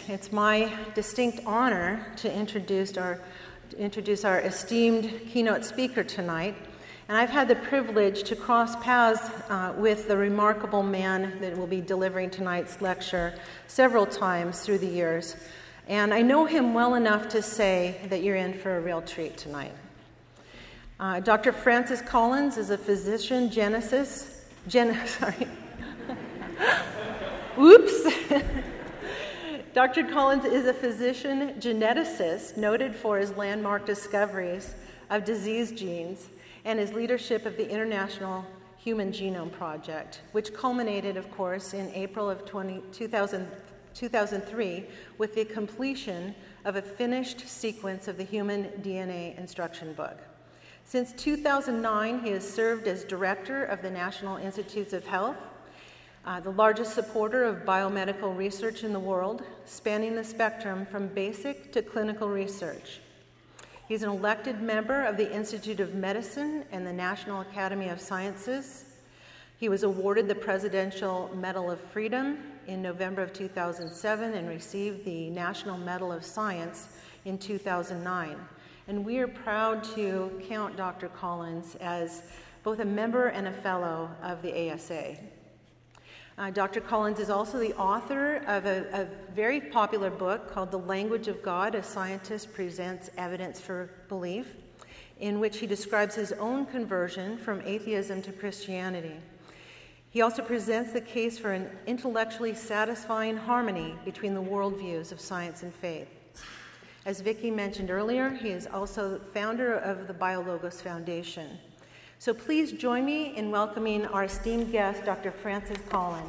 It's my distinct honor to introduce our esteemed keynote speaker tonight. And I've had the privilege to cross paths with the remarkable man that will be delivering tonight's lecture several times through the years. And I know him well enough to say that you're in for a real treat tonight. Dr. Francis Collins is a physician Dr. Collins is a physician geneticist noted for his landmark discoveries of disease genes and his leadership of the International Human Genome Project, which culminated, of course, in April of 2003 with the completion of a finished sequence of the Human DNA Instruction Book. Since 2009, he has served as director of the National Institutes of Health, the largest supporter of biomedical research in the world, spanning the spectrum from basic to clinical research. He's an elected member of the Institute of Medicine and the National Academy of Sciences. He was awarded the Presidential Medal of Freedom in November of 2007 and received the National Medal of Science in 2009. And we are proud to count Dr. Collins as both a member and a fellow of the ASA. Dr. Collins is also the author of a very popular book called The Language of God: A Scientist Presents Evidence for Belief, in which he describes his own conversion from atheism to Christianity. He also presents the case for an intellectually satisfying harmony between the worldviews of science and faith. As Vicki mentioned earlier, he is also founder of the BioLogos Foundation. So please join me in welcoming our esteemed guest, Dr. Francis Collins.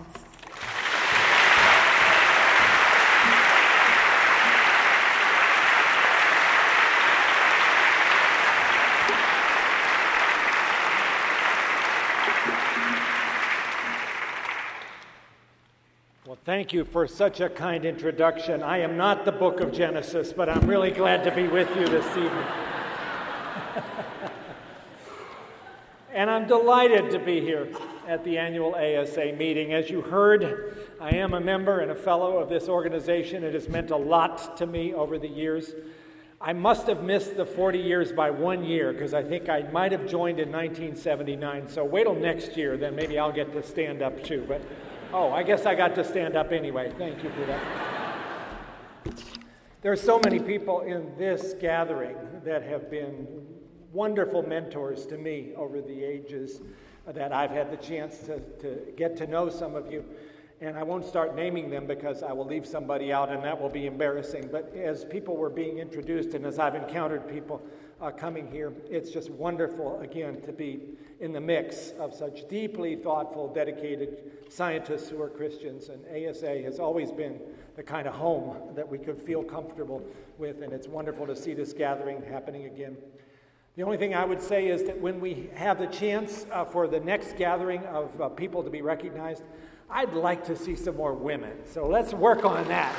Well, thank you for such a kind introduction. I am not the book of Genesis, but I'm really glad to be with you this evening. And I'm delighted to be here at the annual ASA meeting. As you heard, I am a member and a fellow of this organization. It has meant a lot to me over the years. I must have missed the 40 years by 1 year, because I think I might have joined in 1979. So wait till next year, then maybe I'll get to stand up too. But I guess I got to stand up anyway. Thank you for that. There are so many people in this gathering that have been wonderful mentors to me over the ages that I've had the chance to get to know some of you. And I won't start naming them because I will leave somebody out and that will be embarrassing. But as people were being introduced and as I've encountered people coming here, it's just wonderful, again, to be in the mix of such deeply thoughtful, dedicated scientists who are Christians. And ASA has always been the kind of home that we could feel comfortable with, and it's wonderful to see this gathering happening again. The only thing I would say is that when we have the chance for the next gathering of people to be recognized, I'd like to see some more women. So let's work on that,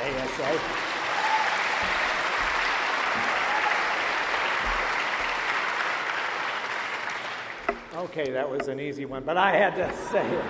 ASA. Okay, that was an easy one, but I had to say it.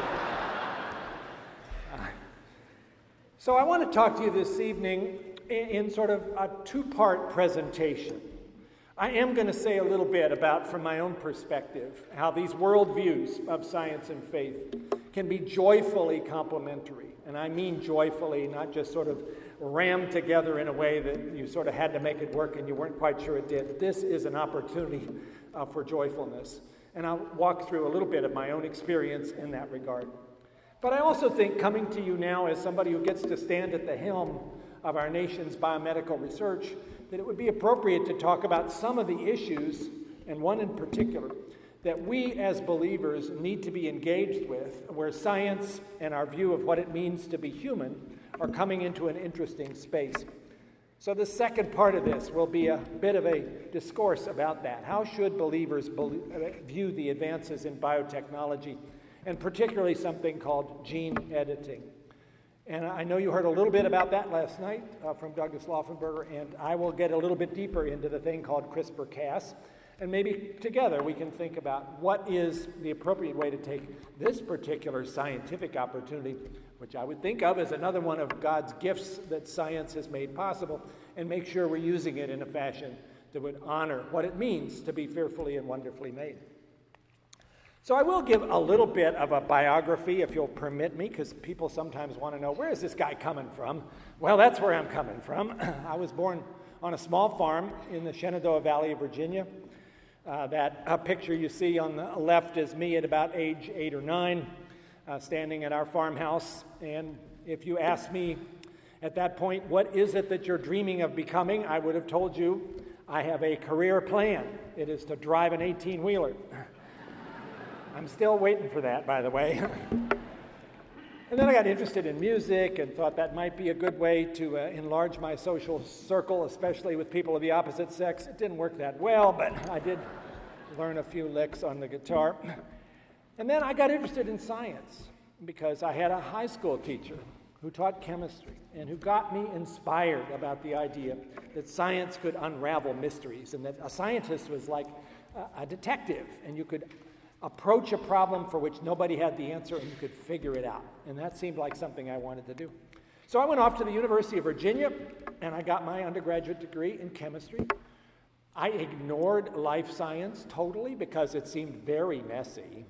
So I want to talk to you this evening in sort of a two-part presentation. I am going to say a little bit about, from my own perspective, how these worldviews of science and faith can be joyfully complementary. And I mean joyfully, not just sort of rammed together in a way that you sort of had to make it work and you weren't quite sure it did. This is an opportunity for joyfulness. And I'll walk through a little bit of my own experience in that regard. But I also think, coming to you now as somebody who gets to stand at the helm of our nation's biomedical research, that it would be appropriate to talk about some of the issues, and one in particular, that we as believers need to be engaged with, where science and our view of what it means to be human are coming into an interesting space. So the second part of this will be a bit of a discourse about that. How should believers view the advances in biotechnology, and particularly something called gene editing? And I know you heard a little bit about that last night from Douglas Laufenberger, and I will get a little bit deeper into the thing called CRISPR-Cas, and maybe together we can think about what is the appropriate way to take this particular scientific opportunity which I would think of as another one of God's gifts that science has made possible, and make sure we're using it in a fashion that would honor what it means to be fearfully and wonderfully made. So I will give a little bit of a biography, if you'll permit me, because people sometimes want to know, where is this guy coming from? Well, that's where I'm coming from. I was born on a small farm in the Shenandoah Valley of Virginia. That picture you see on the left is me at about age 8 or 9, standing at our farmhouse. And if you asked me at that point, what is it that you're dreaming of becoming, I would have told you, I have a career plan. It is to drive an 18-wheeler. I'm still waiting for that, by the way. And then I got interested in music and thought that might be a good way to enlarge my social circle, especially with people of the opposite sex. It didn't work that well, but I did learn a few licks on the guitar. And then I got interested in science because I had a high school teacher who taught chemistry and who got me inspired about the idea that science could unravel mysteries and that a scientist was like a detective, and you could approach a problem for which nobody had the answer and you could figure it out. And that seemed like something I wanted to do. So I went off to the University of Virginia and I got my undergraduate degree in chemistry. I ignored life science totally because it seemed very messy.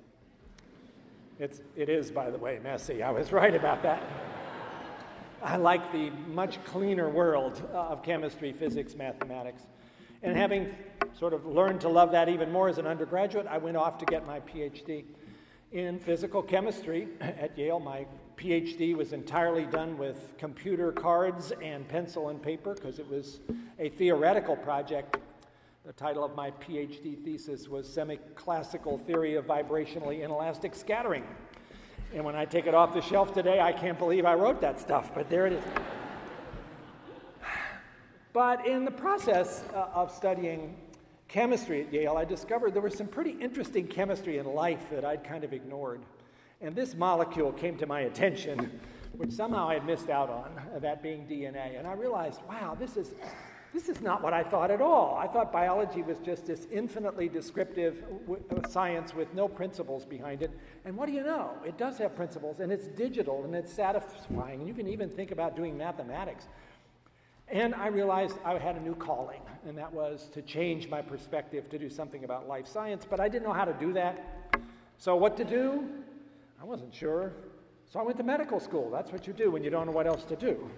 It is, by the way, messy. I was right about that. I like the much cleaner world of chemistry, physics, mathematics. And having sort of learned to love that even more as an undergraduate, I went off to get my PhD in physical chemistry at Yale. My PhD was entirely done with computer cards and pencil and paper because it was a theoretical project. The title of my PhD thesis was Semi-Classical Theory of Vibrationally Inelastic Scattering. And when I take it off the shelf today, I can't believe I wrote that stuff, but there it is. But in the process of studying chemistry at Yale, I discovered there was some pretty interesting chemistry in life that I'd kind of ignored. And this molecule came to my attention, which somehow I had missed out on, that being DNA. And I realized, wow, this is not what I thought at all. I thought biology was just this infinitely descriptive science with no principles behind it. And what do you know? It does have principles, and it's digital, and it's satisfying. And you can even think about doing mathematics. And I realized I had a new calling, and that was to change my perspective to do something about life science, but I didn't know how to do that. So what to do? I wasn't sure. So I went to medical school. That's what you do when you don't know what else to do.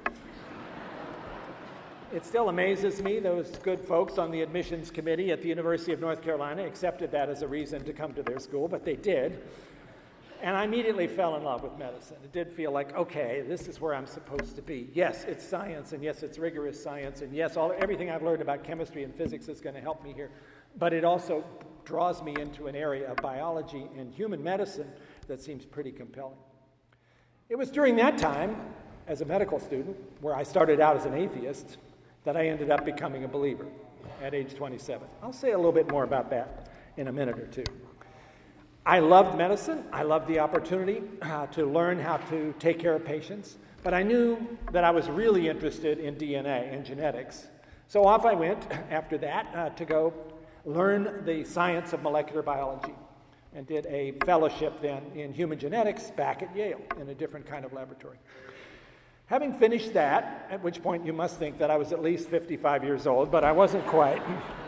It still amazes me those good folks on the admissions committee at the University of North Carolina accepted that as a reason to come to their school, but they did. And I immediately fell in love with medicine. It did feel like, okay, this is where I'm supposed to be. Yes, it's science, and yes, it's rigorous science, and yes, everything I've learned about chemistry and physics is going to help me here. But it also draws me into an area of biology and human medicine that seems pretty compelling. It was during that time, as a medical student, where I started out as an atheist, that I ended up becoming a believer at age 27. I'll say a little bit more about that in a minute or two. I loved medicine. I loved the opportunity to learn how to take care of patients, but I knew that I was really interested in DNA and genetics. So off I went after that to go learn the science of molecular biology and did a fellowship then in human genetics back at Yale in a different kind of laboratory. Having finished that, at which point you must think that I was at least 55 years old, but I wasn't quite,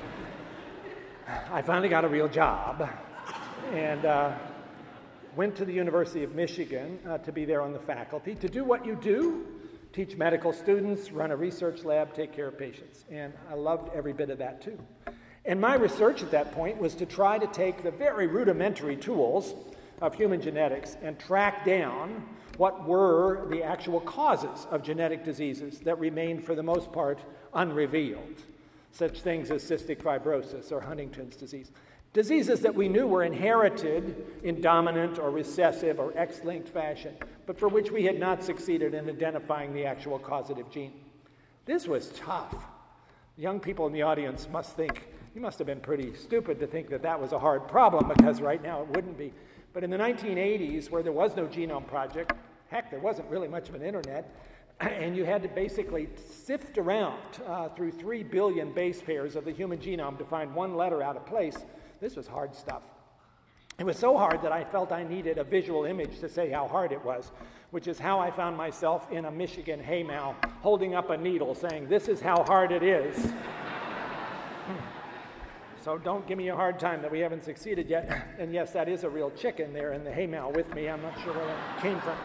I finally got a real job. And went to the University of Michigan to be there on the faculty to do what you do, teach medical students, run a research lab, take care of patients. And I loved every bit of that too. And my research at that point was to try to take the very rudimentary tools of human genetics and track down what were the actual causes of genetic diseases that remained for the most part unrevealed, such things as cystic fibrosis or Huntington's disease. Diseases that we knew were inherited in dominant or recessive or X-linked fashion, but for which we had not succeeded in identifying the actual causative gene. This was tough. Young people in the audience must think, you must have been pretty stupid to think that that was a hard problem, because right now it wouldn't be. But in the 1980s, where there was no genome project, heck, there wasn't really much of an internet, and you had to basically sift around through 3 billion base pairs of the human genome to find one letter out of place. This was hard stuff. It was so hard that I felt I needed a visual image to say how hard it was, which is how I found myself in a Michigan haymow holding up a needle saying, "This is how hard it is." So don't give me a hard time that we haven't succeeded yet. And yes, that is a real chicken there in the haymow with me. I'm not sure where that came from.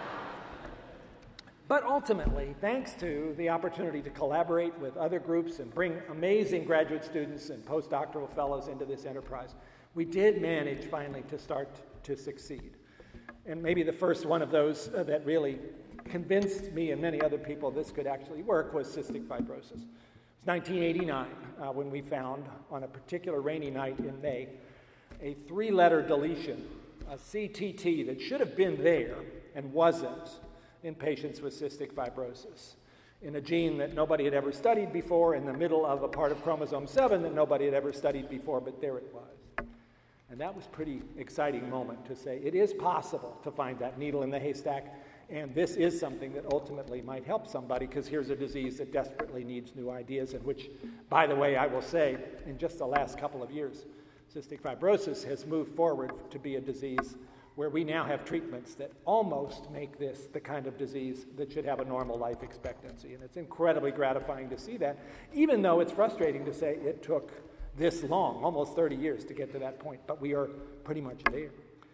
But ultimately, thanks to the opportunity to collaborate with other groups and bring amazing graduate students and postdoctoral fellows into this enterprise, we did manage finally to start to succeed. And maybe the first one of those that really convinced me and many other people this could actually work was cystic fibrosis. It was 1989 when we found, on a particular rainy night in May, a 3-letter deletion, a CTT, that should have been there and wasn't in patients with cystic fibrosis, in a gene that nobody had ever studied before, in the middle of a part of chromosome 7 that nobody had ever studied before, but there it was. And that was a pretty exciting moment to say it is possible to find that needle in the haystack, and this is something that ultimately might help somebody, because here's a disease that desperately needs new ideas, and which, by the way, I will say, in just the last couple of years, cystic fibrosis has moved forward to be a disease where we now have treatments that almost make this the kind of disease that should have a normal life expectancy. And it's incredibly gratifying to see that, even though it's frustrating to say it took this long, almost 30 years, to get to that point, but we are pretty much there.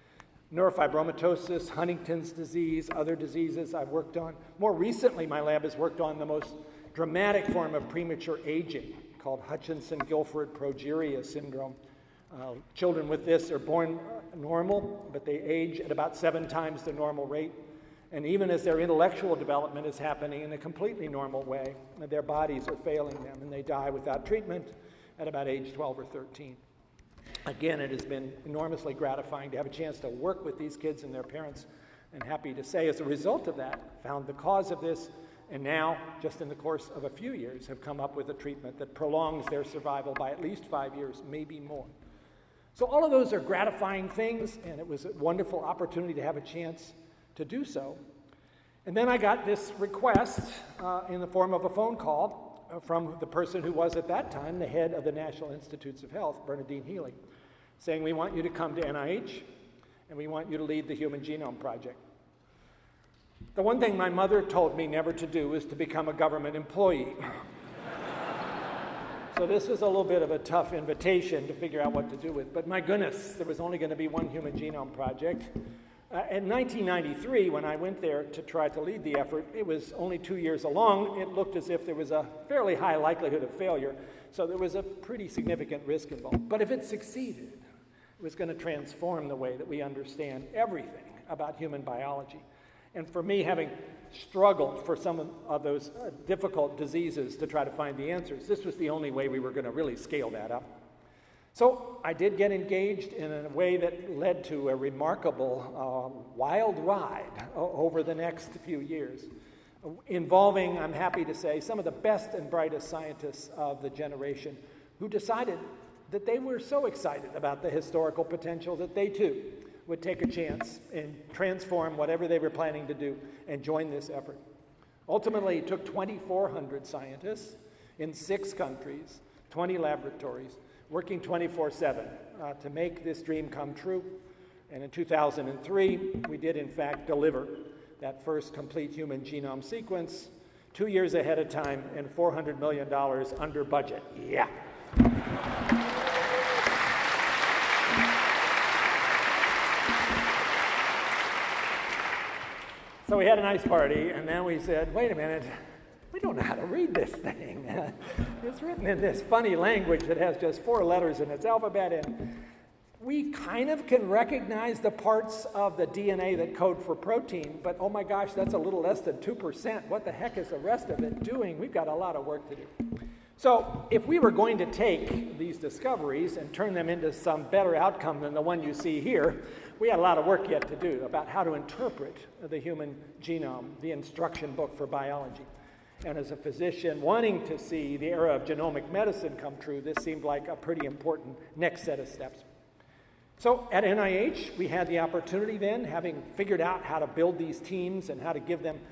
Neurofibromatosis, Huntington's disease, other diseases I've worked on. More recently, my lab has worked on the most dramatic form of premature aging called Hutchinson-Gilford progeria syndrome. Children with this are born normal, but they age at about 7 times the normal rate. And even as their intellectual development is happening in a completely normal way, their bodies are failing them, and they die without treatment at about age 12 or 13. Again, it has been enormously gratifying to have a chance to work with these kids and their parents, and happy to say, as a result of that, found the cause of this, and now, just in the course of a few years, have come up with a treatment that prolongs their survival by at least 5 years, maybe more. So all of those are gratifying things, and it was a wonderful opportunity to have a chance to do so. And then I got this request in the form of a phone call from the person who was at that time the head of the National Institutes of Health, Bernadine Healy, saying, "We want you to come to NIH, and we want you to lead the Human Genome Project." The one thing my mother told me never to do is to become a government employee. So this was a little bit of a tough invitation to figure out what to do with. But my goodness, there was only going to be one Human Genome Project. In 1993, when I went there to try to lead the effort, it was only 2 years along. It looked as if there was a fairly high likelihood of failure, so there was a pretty significant risk involved. But if it succeeded, it was going to transform the way that we understand everything about human biology. And for me, having struggled for some of those difficult diseases to try to find the answers, this was the only way we were going to really scale that up. So I did get engaged in a way that led to a remarkable wild ride over the next few years, involving, I'm happy to say, some of the best and brightest scientists of the generation who decided that they were so excited about the historical potential that they too would take a chance and transform whatever they were planning to do and join this effort. Ultimately, it took 2,400 scientists in 6 countries, 20 laboratories, working 24/7 to make this dream come true. And in 2003, we did in fact deliver that first complete human genome sequence 2 years ahead of time and $400 million under budget. Yeah. So we had a nice party, and then we said, wait a minute, we don't know how to read this thing. It's written in this funny language that has just 4 letters in its alphabet, and we kind of can recognize the parts of the DNA that code for protein, but oh my gosh, that's a little less than 2%. What the heck is the rest of it doing? We've got a lot of work to do. So if we were going to take these discoveries and turn them into some better outcome than the one you see here, we had a lot of work yet to do about how to interpret the human genome, the instruction book for biology. And as a physician wanting to see the era of genomic medicine come true, this seemed like a pretty important next set of steps. So at NIH, we had the opportunity then, having figured out how to build these teams and how to give them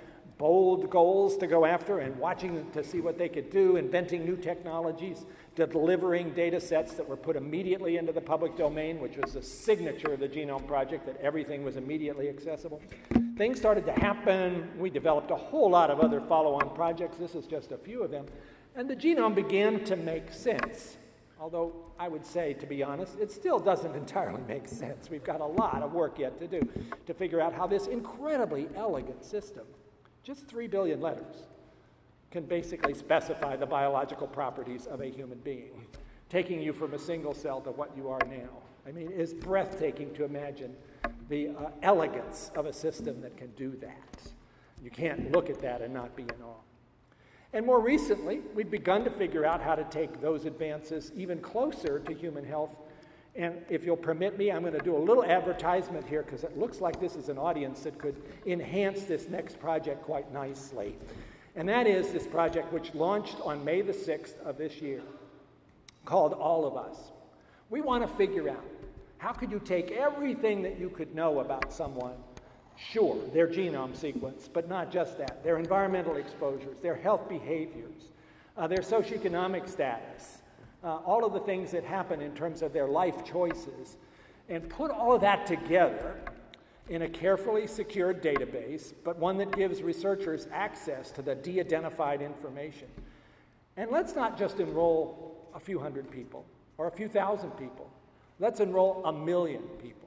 bold goals to go after and watching to see what they could do, inventing new technologies, delivering data sets that were put immediately into the public domain, which was the signature of the Genome Project, that everything was immediately accessible. Things started to happen. We developed a whole lot of other follow-on projects. This is just a few of them. And the genome began to make sense. Although I would say, to be honest, it still doesn't entirely make sense. We've got a lot of work yet to do to figure out how this incredibly elegant system, just 3 billion letters, can basically specify the biological properties of a human being, taking you from a single cell to what you are now. I mean, it's breathtaking to imagine the elegance of a system that can do that. You can't look at that and not be in awe. And more recently, we've begun to figure out how to take those advances even closer to human health. And if you'll permit me, I'm going to do a little advertisement here because it looks like this is an audience that could enhance this next project quite nicely. And that is this project which launched on May the 6th of this year, called All of Us. We want to figure out, how could you take everything that you could know about someone, sure, their genome sequence, but not just that, their environmental exposures, their health behaviors, their socioeconomic status, all of the things that happen in terms of their life choices, and put all of that together in a carefully secured database, but one that gives researchers access to the de-identified information. And let's not just enroll a few hundred people or a few thousand people. Let's enroll 1 million people.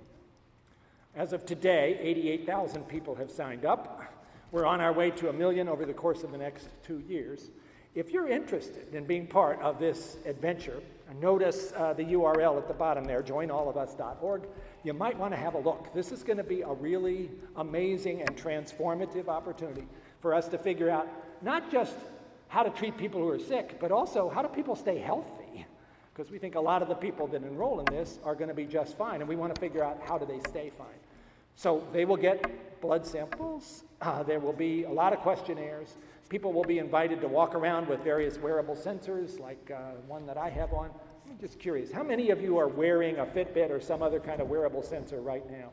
As of today, 88,000 people have signed up. We're on our way to 1 million over the course of the next 2 years. If you're interested in being part of this adventure, notice the URL at the bottom there, joinallofus.org. You might want to have a look. This is going to be a really amazing and transformative opportunity for us to figure out not just how to treat people who are sick, but also how do people stay healthy? Because we think a lot of the people that enroll in this are going to be just fine, and we want to figure out how do they stay fine. So they will get blood samples. There will be a lot of questionnaires. People will be invited to walk around with various wearable sensors, like one that I have on. I'm just curious, how many of you are wearing a Fitbit or some other kind of wearable sensor right now?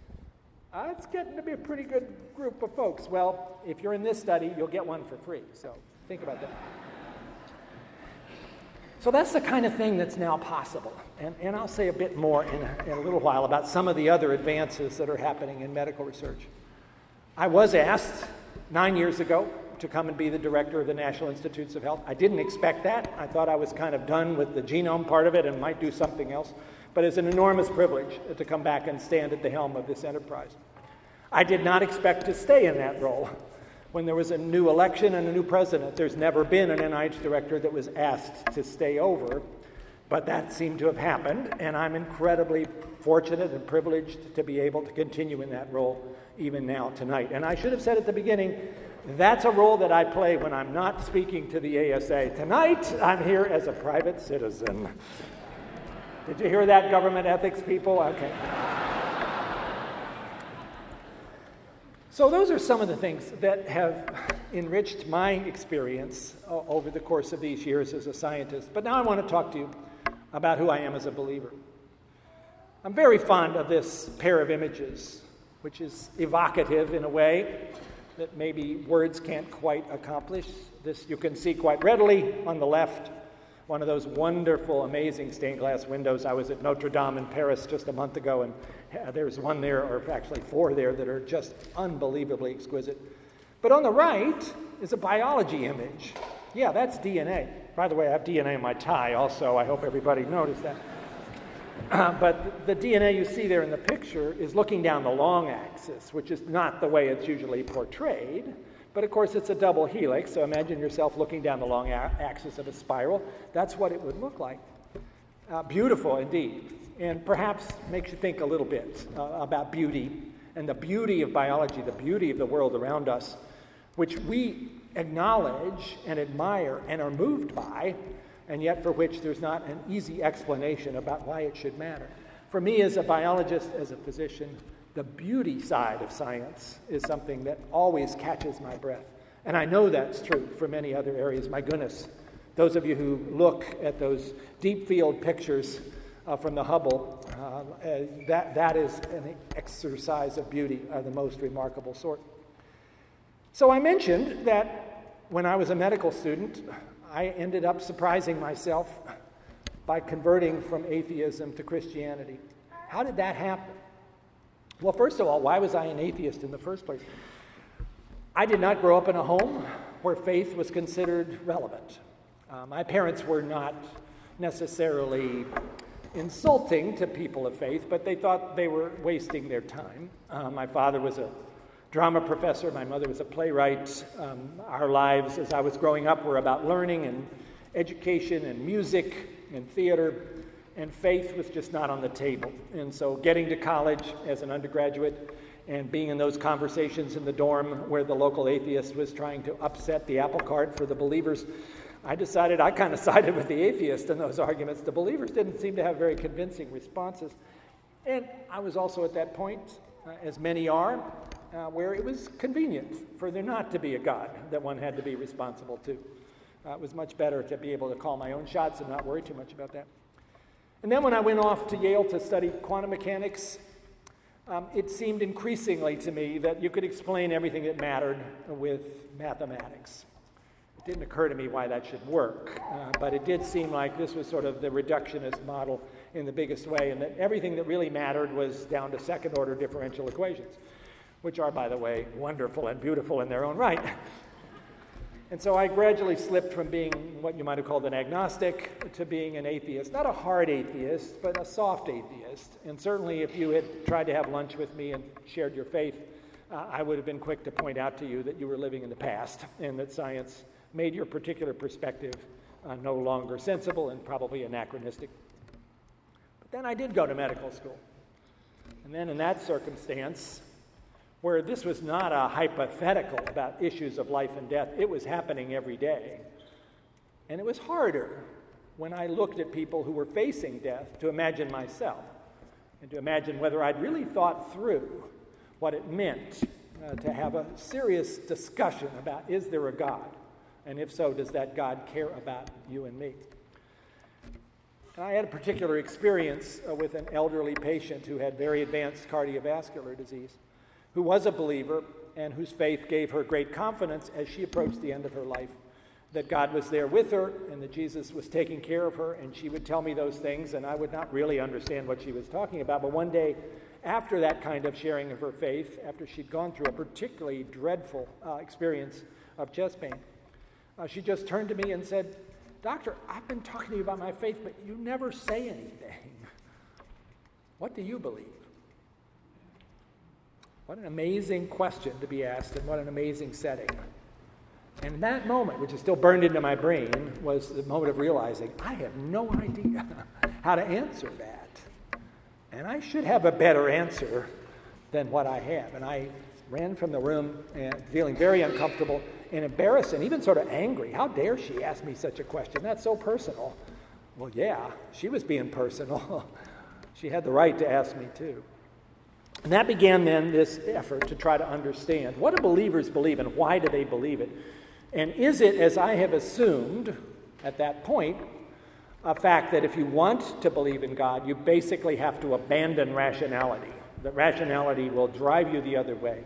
It's getting to be a pretty good group of folks. Well, if you're in this study, you'll get one for free, so think about that. So that's the kind of thing that's now possible. And I'll say a bit more in a little while about some of the other advances that are happening in medical research. I was asked 9 years ago to come and be the director of the National Institutes of Health. I didn't expect that. I thought I was kind of done with the genome part of it and might do something else. But it's an enormous privilege to come back and stand at the helm of this enterprise. I did not expect to stay in that role. When there was a new election and a new president, there's never been an NIH director that was asked to stay over, but that seemed to have happened, and I'm incredibly fortunate and privileged to be able to continue in that role even now tonight. And I should have said at the beginning, that's a role that I play when I'm not speaking to the ASA. Tonight, I'm here as a private citizen. Did you hear that, government ethics people? Okay. So those are some of the things that have enriched my experience over the course of these years as a scientist. But now I want to talk to you about who I am as a believer. I'm very fond of this pair of images, which is evocative in a way that maybe words can't quite accomplish. This you can see quite readily on the left, one of those wonderful, amazing stained glass windows. I was at Notre Dame in Paris just a month ago, and there's one there, or actually 4 there, that are just unbelievably exquisite. But on the right is a biology image. Yeah, that's DNA. By the way, I have DNA in my tie also. I hope everybody noticed that. But the DNA you see there in the picture is looking down the long axis, which is not the way it's usually portrayed. But of course, it's a double helix, so imagine yourself looking down the long axis of a spiral. That's what it would look like. Beautiful indeed, and perhaps makes you think a little bit about beauty and the beauty of biology, the beauty of the world around us, which we acknowledge and admire and are moved by, and yet for which there's not an easy explanation about why it should matter. For me as a biologist, as a physician, the beauty side of science is something that always catches my breath. And I know that's true for many other areas. My goodness, those of you who look at those deep field pictures from the Hubble, that is an exercise of beauty of the most remarkable sort. So I mentioned that when I was a medical student, I ended up surprising myself by converting from atheism to Christianity. How did that happen? Well, first of all, why was I an atheist in the first place? I did not grow up in a home where faith was considered relevant. My parents were not necessarily insulting to people of faith, but they thought they were wasting their time. My father was a drama professor. My mother was a playwright. Our lives as I was growing up were about learning and education and music and theater, and faith was just not on the table. And so getting to college as an undergraduate and being in those conversations in the dorm where the local atheist was trying to upset the apple cart for the believers, I decided I kind of sided with the atheist in those arguments. The believers didn't seem to have very convincing responses. And I was also at that point, as many are, where it was convenient for there not to be a God that one had to be responsible to. It was much better to be able to call my own shots and not worry too much about that. And then when I went off to Yale to study quantum mechanics, it seemed increasingly to me that you could explain everything that mattered with mathematics. It didn't occur to me why that should work, but it did seem like this was sort of the reductionist model in the biggest way, and that everything that really mattered was down to second-order differential equations, which are, by the way, wonderful and beautiful in their own right. And so I gradually slipped from being what you might have called an agnostic to being an atheist. Not a hard atheist, but a soft atheist. And certainly if you had tried to have lunch with me and shared your faith, I would have been quick to point out to you that you were living in the past and that science made your particular perspective no longer sensible and probably anachronistic. But then I did go to medical school. And then in that circumstance, where this was not a hypothetical about issues of life and death, it was happening every day. And it was harder when I looked at people who were facing death to imagine myself and to imagine whether I'd really thought through what it meant to have a serious discussion about, is there a God? And if so, does that God care about you and me? And I had a particular experience with an elderly patient who had very advanced cardiovascular disease, who was a believer and whose faith gave her great confidence as she approached the end of her life, that God was there with her and that Jesus was taking care of her, and she would tell me those things and I would not really understand what she was talking about. But one day, after that kind of sharing of her faith, after she'd gone through a particularly dreadful experience of chest pain, she just turned to me and said, "Doctor, I've been talking to you about my faith, but you never say anything. What do you believe?" What an amazing question to be asked, and what an amazing setting. And that moment, which is still burned into my brain, was the moment of realizing I have no idea how to answer that. And I should have a better answer than what I have. And I ran from the room and feeling very uncomfortable and embarrassed and even sort of angry. How dare she ask me such a question? That's so personal. Well, yeah, she was being personal. She had the right to ask me too. And that began then this effort to try to understand, what do believers believe and why do they believe it? And is it, as I have assumed at that point, a fact that if you want to believe in God, you basically have to abandon rationality, that rationality will drive you the other way?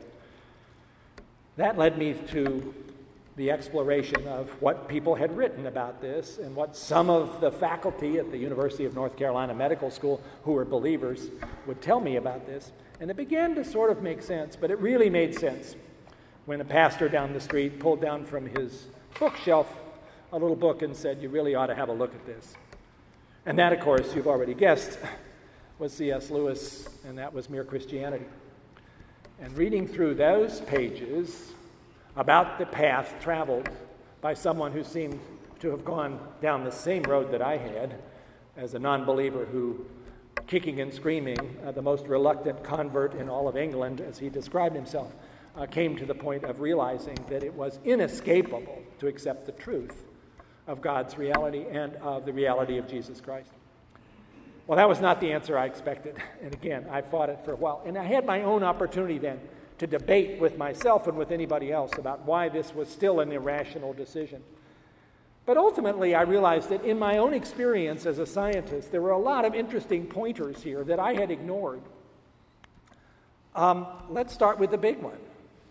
That led me to the exploration of what people had written about this and what some of the faculty at the University of North Carolina Medical School who were believers would tell me about this. And it began to sort of make sense, but it really made sense when a pastor down the street pulled down from his bookshelf a little book and said, "You really ought to have a look at this." And that, of course, you've already guessed, was C.S. Lewis, and that was Mere Christianity. And reading through those pages about the path traveled by someone who seemed to have gone down the same road that I had as a non-believer who, kicking and screaming, the most reluctant convert in all of England, as he described himself, came to the point of realizing that it was inescapable to accept the truth of God's reality and of the reality of Jesus Christ. Well, that was not the answer I expected. And again, I fought it for a while. And I had my own opportunity then to debate with myself and with anybody else about why this was still an irrational decision. But ultimately, I realized that in my own experience as a scientist, there were a lot of interesting pointers here that I had ignored. Let's start with the big one.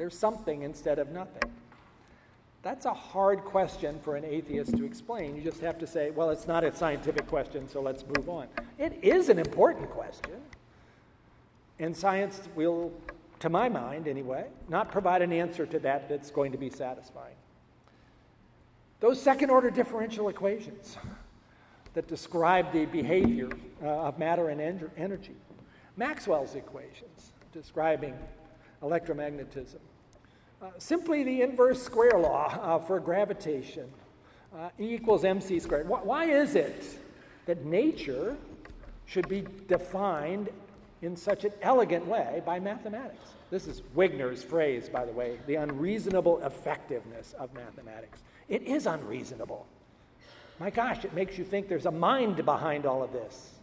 There's something instead of nothing. That's a hard question for an atheist to explain. You just have to say, well, it's not a scientific question, so let's move on. It is an important question. And science will, to my mind anyway, not provide an answer to that that's going to be satisfying. Those second-order differential equations that describe the behavior of matter and energy, Maxwell's equations describing electromagnetism, simply the inverse square law for gravitation, E equals mc squared. Why is it that nature should be defined in such an elegant way by mathematics? This is Wigner's phrase, by the way, the unreasonable effectiveness of mathematics. It is unreasonable. My gosh, it makes you think there's a mind behind all of this.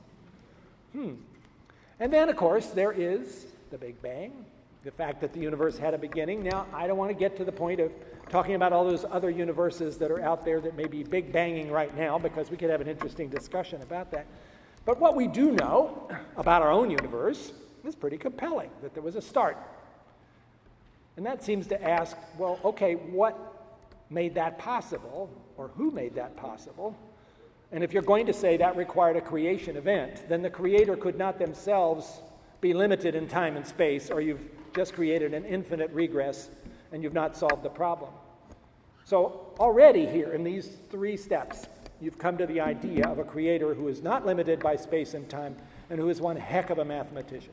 And then, of course, there is the Big Bang, the fact that the universe had a beginning. Now, I don't want to get to the point of talking about all those other universes that are out there that may be big banging right now, because we could have an interesting discussion about that. But what we do know about our own universe is pretty compelling, that there was a start. And that seems to ask, well, okay, what made that possible, or who made that possible? And if you're going to say that required a creation event, then the creator could not themselves be limited in time and space, or you've just created an infinite regress and you've not solved the problem. So already here in these 3 steps, you've come to the idea of a creator who is not limited by space and time and who is one heck of a mathematician.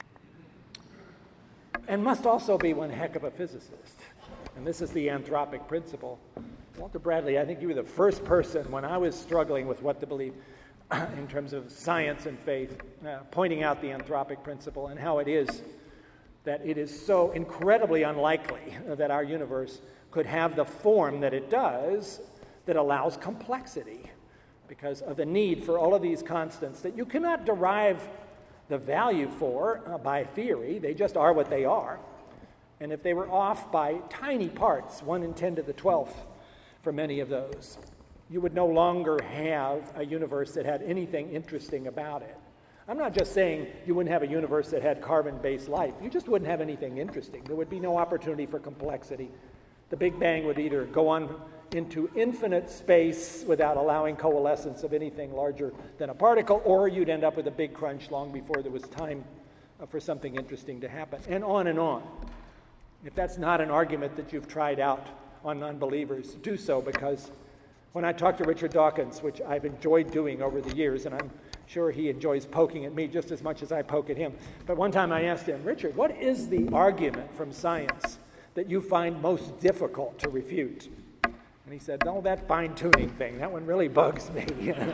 And must also be one heck of a physicist. And this is the anthropic principle. Walter Bradley, I think you were the first person when I was struggling with what to believe in terms of science and faith, pointing out the anthropic principle and how it is that it is so incredibly unlikely that our universe could have the form that it does that allows complexity because of the need for all of these constants that you cannot derive the value for by theory. They just are what they are. And if they were off by tiny parts, 1 in 10 to the 12th for many of those, you would no longer have a universe that had anything interesting about it. I'm not just saying you wouldn't have a universe that had carbon-based life. You just wouldn't have anything interesting. There would be no opportunity for complexity. The Big Bang would either go on into infinite space without allowing coalescence of anything larger than a particle, or you'd end up with a big crunch long before there was time for something interesting to happen, and on and on. If that's not an argument that you've tried out on unbelievers, do so, because when I talk to Richard Dawkins, which I've enjoyed doing over the years, and I'm sure he enjoys poking at me just as much as I poke at him, but one time I asked him, Richard, what is the argument from science that you find most difficult to refute? And he said, oh, that fine-tuning thing, that one really bugs me.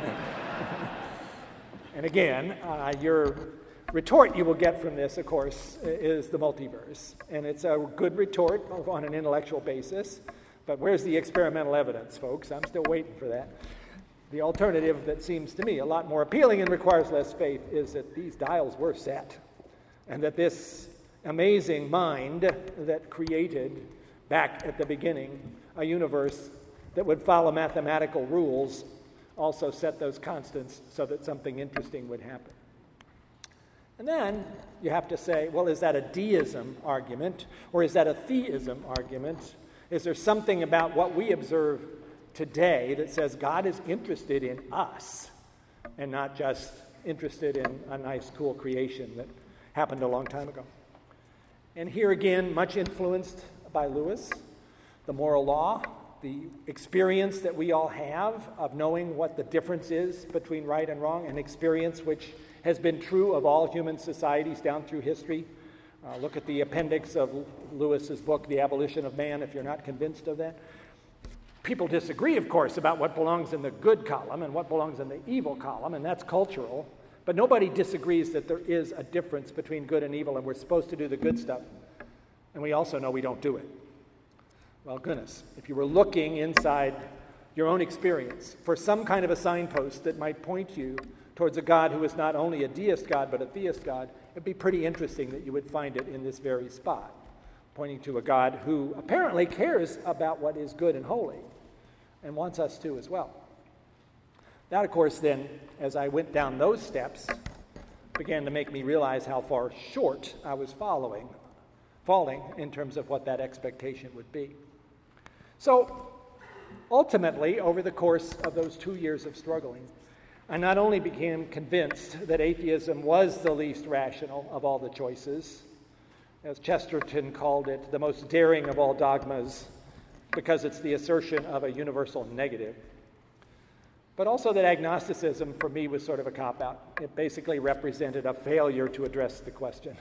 And again, your retort you will get from this, of course, is the multiverse. And it's a good retort on an intellectual basis, but where's the experimental evidence, folks? I'm still waiting for that. The alternative that seems to me a lot more appealing and requires less faith is that these dials were set, and that this amazing mind that created, back at the beginning, a universe that would follow mathematical rules also set those constants so that something interesting would happen. And then you have to say, well, is that a deism argument, or is that a theism argument? Is there something about what we observe today that says God is interested in us and not just interested in a nice, cool creation that happened a long time ago? And here again, much influenced by Lewis, the moral law, the experience that we all have of knowing what the difference is between right and wrong, an experience which has been true of all human societies down through history. Look at the appendix of Lewis's book, The Abolition of Man, if you're not convinced of that. People disagree, of course, about what belongs in the good column and what belongs in the evil column, and that's cultural. But nobody disagrees that there is a difference between good and evil, and we're supposed to do the good stuff. And we also know we don't do it. Well, goodness, if you were looking inside your own experience for some kind of a signpost that might point you towards a God who is not only a deist God, but a theist God, it'd be pretty interesting that you would find it in this very spot, pointing to a God who apparently cares about what is good and holy and wants us to as well. That, of course, then, as I went down those steps, began to make me realize how far short I was following falling in terms of what that expectation would be. So ultimately, over the course of those 2 years of struggling, I not only became convinced that atheism was the least rational of all the choices, as Chesterton called it, the most daring of all dogmas, because it's the assertion of a universal negative, but also that agnosticism for me was sort of a cop-out. It basically represented a failure to address the question.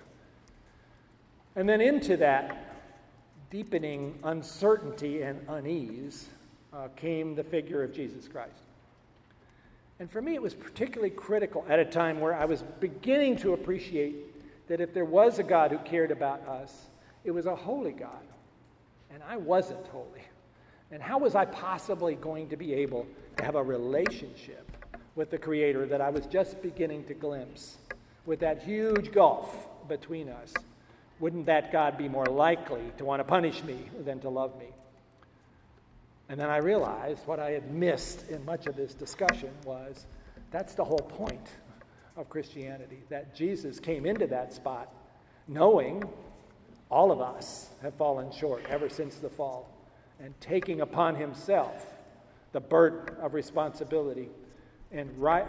And then into that deepening uncertainty and unease came the figure of Jesus Christ. And for me, it was particularly critical at a time where I was beginning to appreciate that if there was a God who cared about us, it was a holy God, and I wasn't holy. And how was I possibly going to be able to have a relationship with the Creator that I was just beginning to glimpse, with that huge gulf between us? Wouldn't that God be more likely to want to punish me than to love me? And then I realized what I had missed in much of this discussion was that's the whole point of Christianity, that Jesus came into that spot knowing all of us have fallen short ever since the fall, and taking upon himself the burden of responsibility and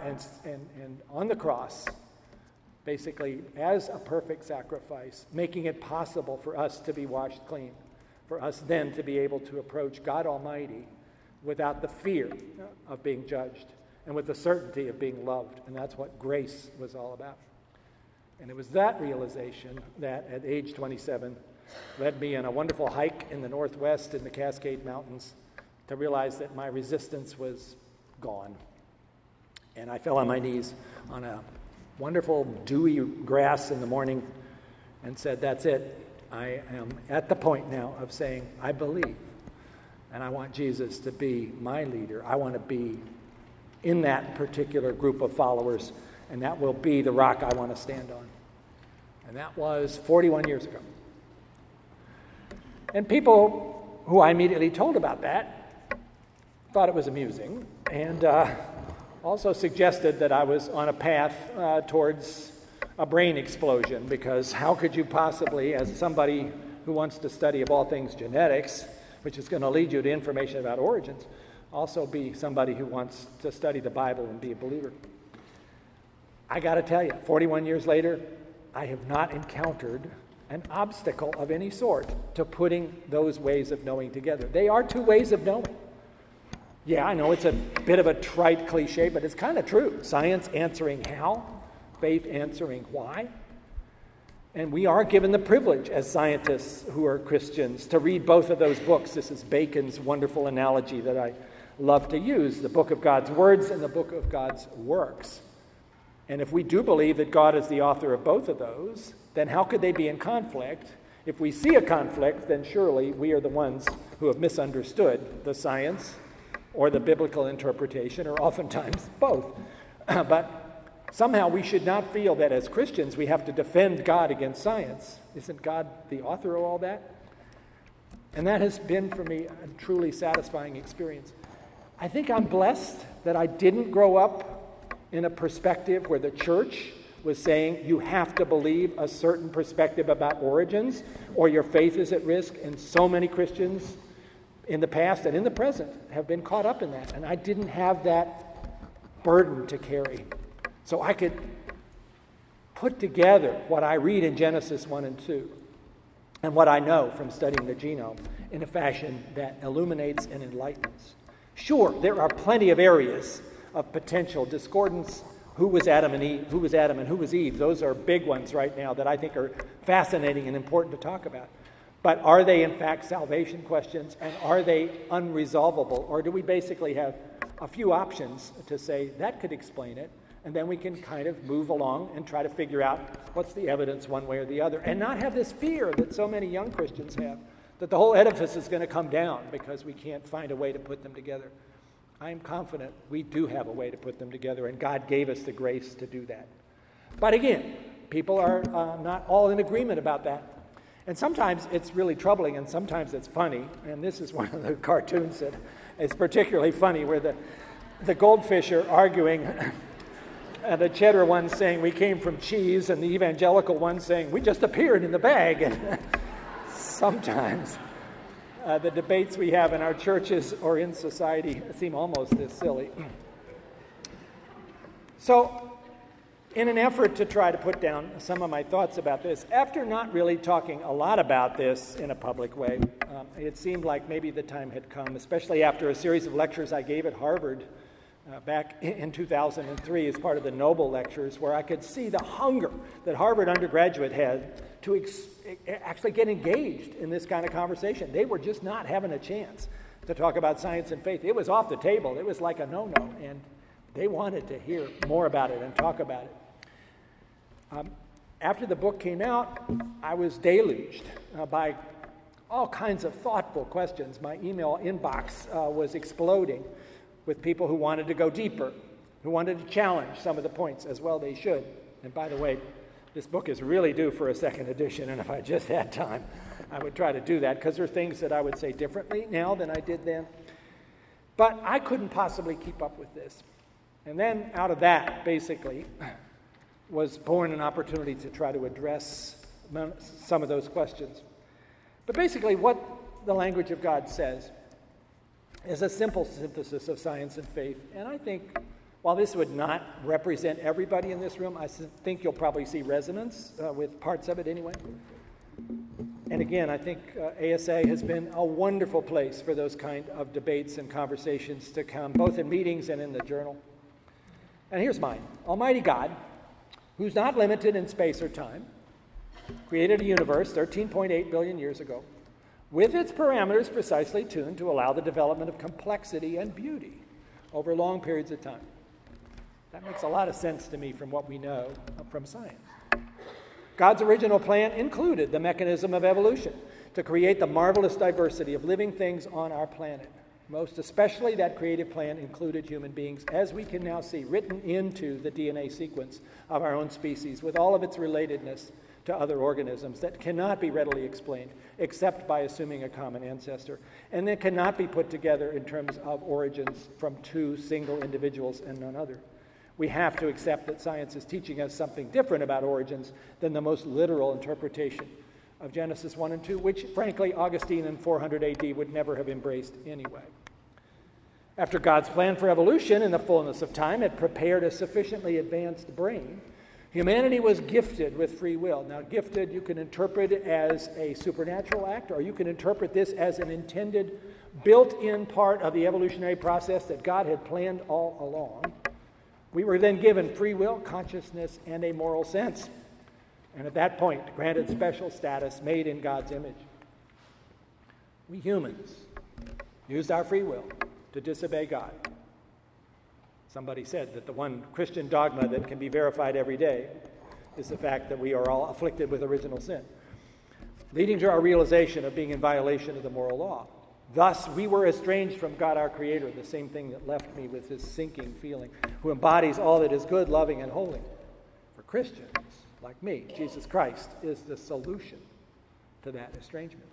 on the cross, basically as a perfect sacrifice, making it possible for us to be washed clean, for us then to be able to approach God Almighty without the fear of being judged and with the certainty of being loved. And that's what grace was all about. And it was that realization that at age 27 led me on a wonderful hike in the Northwest in the Cascade Mountains to realize that my resistance was gone. And I fell on my knees on a wonderful dewy grass in the morning and said, that's it. I am at the point now of saying, I believe, and I want Jesus to be my leader. I want to be in that particular group of followers, and that will be the rock I want to stand on. And that was 41 years ago. And people who I immediately told about that thought it was amusing, and also suggested that I was on a path towards a brain explosion, because how could you possibly, as somebody who wants to study of all things genetics, which is going to lead you to information about origins, also be somebody who wants to study the Bible and be a believer? I got to tell you, 41 years later, I have not encountered an obstacle of any sort to putting those ways of knowing together. They are two ways of knowing. Yeah, I know it's a bit of a trite cliche, but it's kind of true. Science answering how, faith answering why. And we are given the privilege as scientists who are Christians to read both of those books. This is Bacon's wonderful analogy that I love to use, the book of God's words and the book of God's works. And if we do believe that God is the author of both of those, then how could they be in conflict? If we see a conflict, then surely we are the ones who have misunderstood the science or the biblical interpretation, or oftentimes both. But somehow we should not feel that as Christians we have to defend God against science. Isn't God the author of all that? And that has been for me a truly satisfying experience. I think I'm blessed that I didn't grow up in a perspective where the church was saying you have to believe a certain perspective about origins or your faith is at risk. And so many Christians in the past and in the present have been caught up in that. And I didn't have that burden to carry. So I could put together what I read in Genesis 1 and 2 and what I know from studying the genome in a fashion that illuminates and enlightens. Sure, there are plenty of areas of potential discordance. Who was Adam and Eve? Who was Adam and who was Eve? Those are big ones right now that I think are fascinating and important to talk about. But are they in fact salvation questions, and are they unresolvable? Or do we basically have a few options to say that could explain it, and then we can kind of move along and try to figure out what's the evidence one way or the other, and not have this fear that so many young Christians have, that the whole edifice is going to come down because we can't find a way to put them together. I am confident we do have a way to put them together, and God gave us the grace to do that. But again, people are not all in agreement about that. And sometimes it's really troubling, and sometimes it's funny. And this is one of the cartoons that is particularly funny, where the goldfish are arguing, and the cheddar one saying, we came from cheese, and the evangelical one saying, we just appeared in the bag. sometimes the debates we have in our churches or in society seem almost as silly. So, in an effort to try to put down some of my thoughts about this, after not really talking a lot about this in a public way, it seemed like maybe the time had come, especially after a series of lectures I gave at Harvard back in 2003 as part of the Noble Lectures, where I could see the hunger that Harvard undergraduate had to actually get engaged in this kind of conversation. They were just not having a chance to talk about science and faith. It was off the table. It was like a no-no, and they wanted to hear more about it and talk about it. After the book came out, I was deluged by all kinds of thoughtful questions. My email inbox was exploding with people who wanted to go deeper, who wanted to challenge some of the points, as well they should. And by the way, this book is really due for a second edition, and if I just had time, I would try to do that, because there are things that I would say differently now than I did then. But I couldn't possibly keep up with this. And then out of that, basically, was born an opportunity to try to address some of those questions. But basically, what the language of God says is a simple synthesis of science and faith. And I think, while this would not represent everybody in this room, I think you'll probably see resonance with parts of it anyway. And again, I think ASA has been a wonderful place for those kind of debates and conversations to come, both in meetings and in the journal. And here's mine. Almighty God, who's not limited in space or time, created a universe 13.8 billion years ago, with its parameters precisely tuned to allow the development of complexity and beauty over long periods of time. That makes a lot of sense to me from what we know from science. God's original plan included the mechanism of evolution to create the marvelous diversity of living things on our planet. Most especially, that creative plan included human beings, as we can now see, written into the DNA sequence of our own species, with all of its relatedness to other organisms that cannot be readily explained except by assuming a common ancestor, and that cannot be put together in terms of origins from two single individuals and none other. We have to accept that science is teaching us something different about origins than the most literal interpretation of Genesis 1 and 2, which, frankly, Augustine in 400 AD would never have embraced anyway. After God's plan for evolution in the fullness of time had prepared a sufficiently advanced brain, humanity was gifted with free will. Now, gifted, you can interpret it as a supernatural act, or you can interpret this as an intended, built-in part of the evolutionary process that God had planned all along. We were then given free will, consciousness, and a moral sense. And at that point, granted special status made in God's image. We humans used our free will to disobey God. Somebody said that the one Christian dogma that can be verified every day is the fact that we are all afflicted with original sin, leading to our realization of being in violation of the moral law. Thus, we were estranged from God our Creator, the same thing that left me with this sinking feeling, who embodies all that is good, loving, and holy. For Christians like me, Jesus Christ is the solution to that estrangement.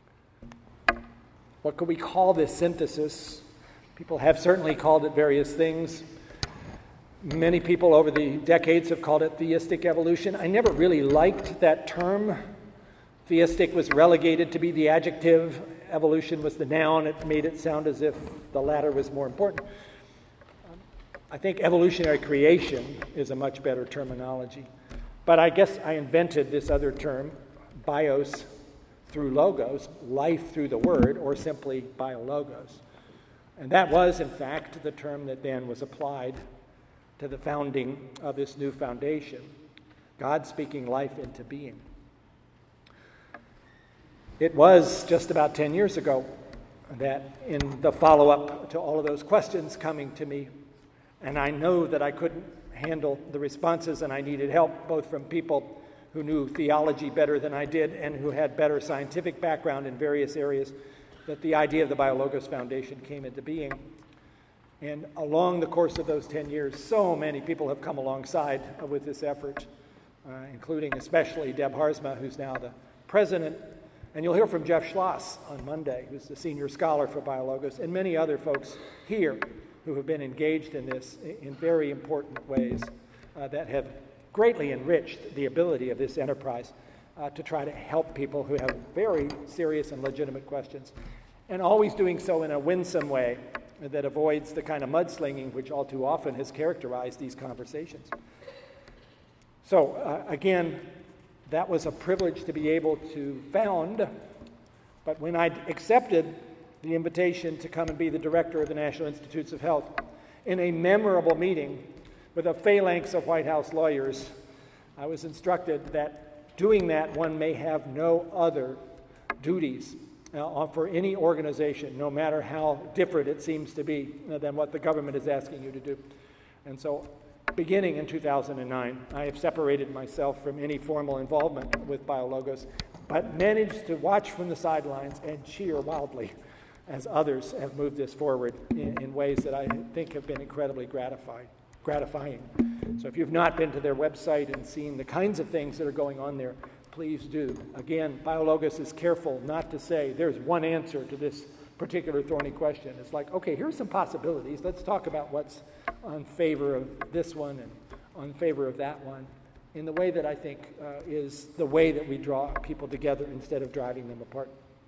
What could we call this synthesis? People have certainly called it various things. Many people over the decades have called it theistic evolution. I never really liked that term. Theistic was relegated to be the adjective. Evolution was the noun. It made it sound as if the latter was more important. I think evolutionary creation is a much better terminology. But I guess I invented this other term, bios through logos, life through the word, or simply biologos. And that was, in fact, the term that then was applied to the founding of this new foundation, God speaking life into being. It was just about 10 years ago that in the follow-up to all of those questions coming to me, and I know that I couldn't handle the responses and I needed help both from people who knew theology better than I did and who had better scientific background in various areas, that the idea of the BioLogos Foundation came into being. And along the course of those 10 years, so many people have come alongside with this effort, including especially Deb Harzma, who's now the president. And you'll hear from Jeff Schloss on Monday, who's the senior scholar for BioLogos, and many other folks here who have been engaged in this in very important ways that have greatly enriched the ability of this enterprise to try to help people who have very serious and legitimate questions, and always doing so in a winsome way that avoids the kind of mudslinging which all too often has characterized these conversations. So, again, that was a privilege to be able to found, but when I accepted the invitation to come and be the director of the National Institutes of Health, in a memorable meeting with a phalanx of White House lawyers, I was instructed that doing that one may have no other duties for any organization, no matter how different it seems to be than what the government is asking you to do. And so, beginning in 2009, I have separated myself from any formal involvement with BioLogos, but managed to watch from the sidelines and cheer wildly as others have moved this forward in ways that I think have been incredibly gratifying. So if you've not been to their website and seen the kinds of things that are going on there, please do. Again, BioLogos is careful not to say there's one answer to this particular thorny question. It's like, okay, here's some possibilities. Let's talk about what's on favor of this one and on favor of that one, in the way that I think is the way that we draw people together instead of driving them apart.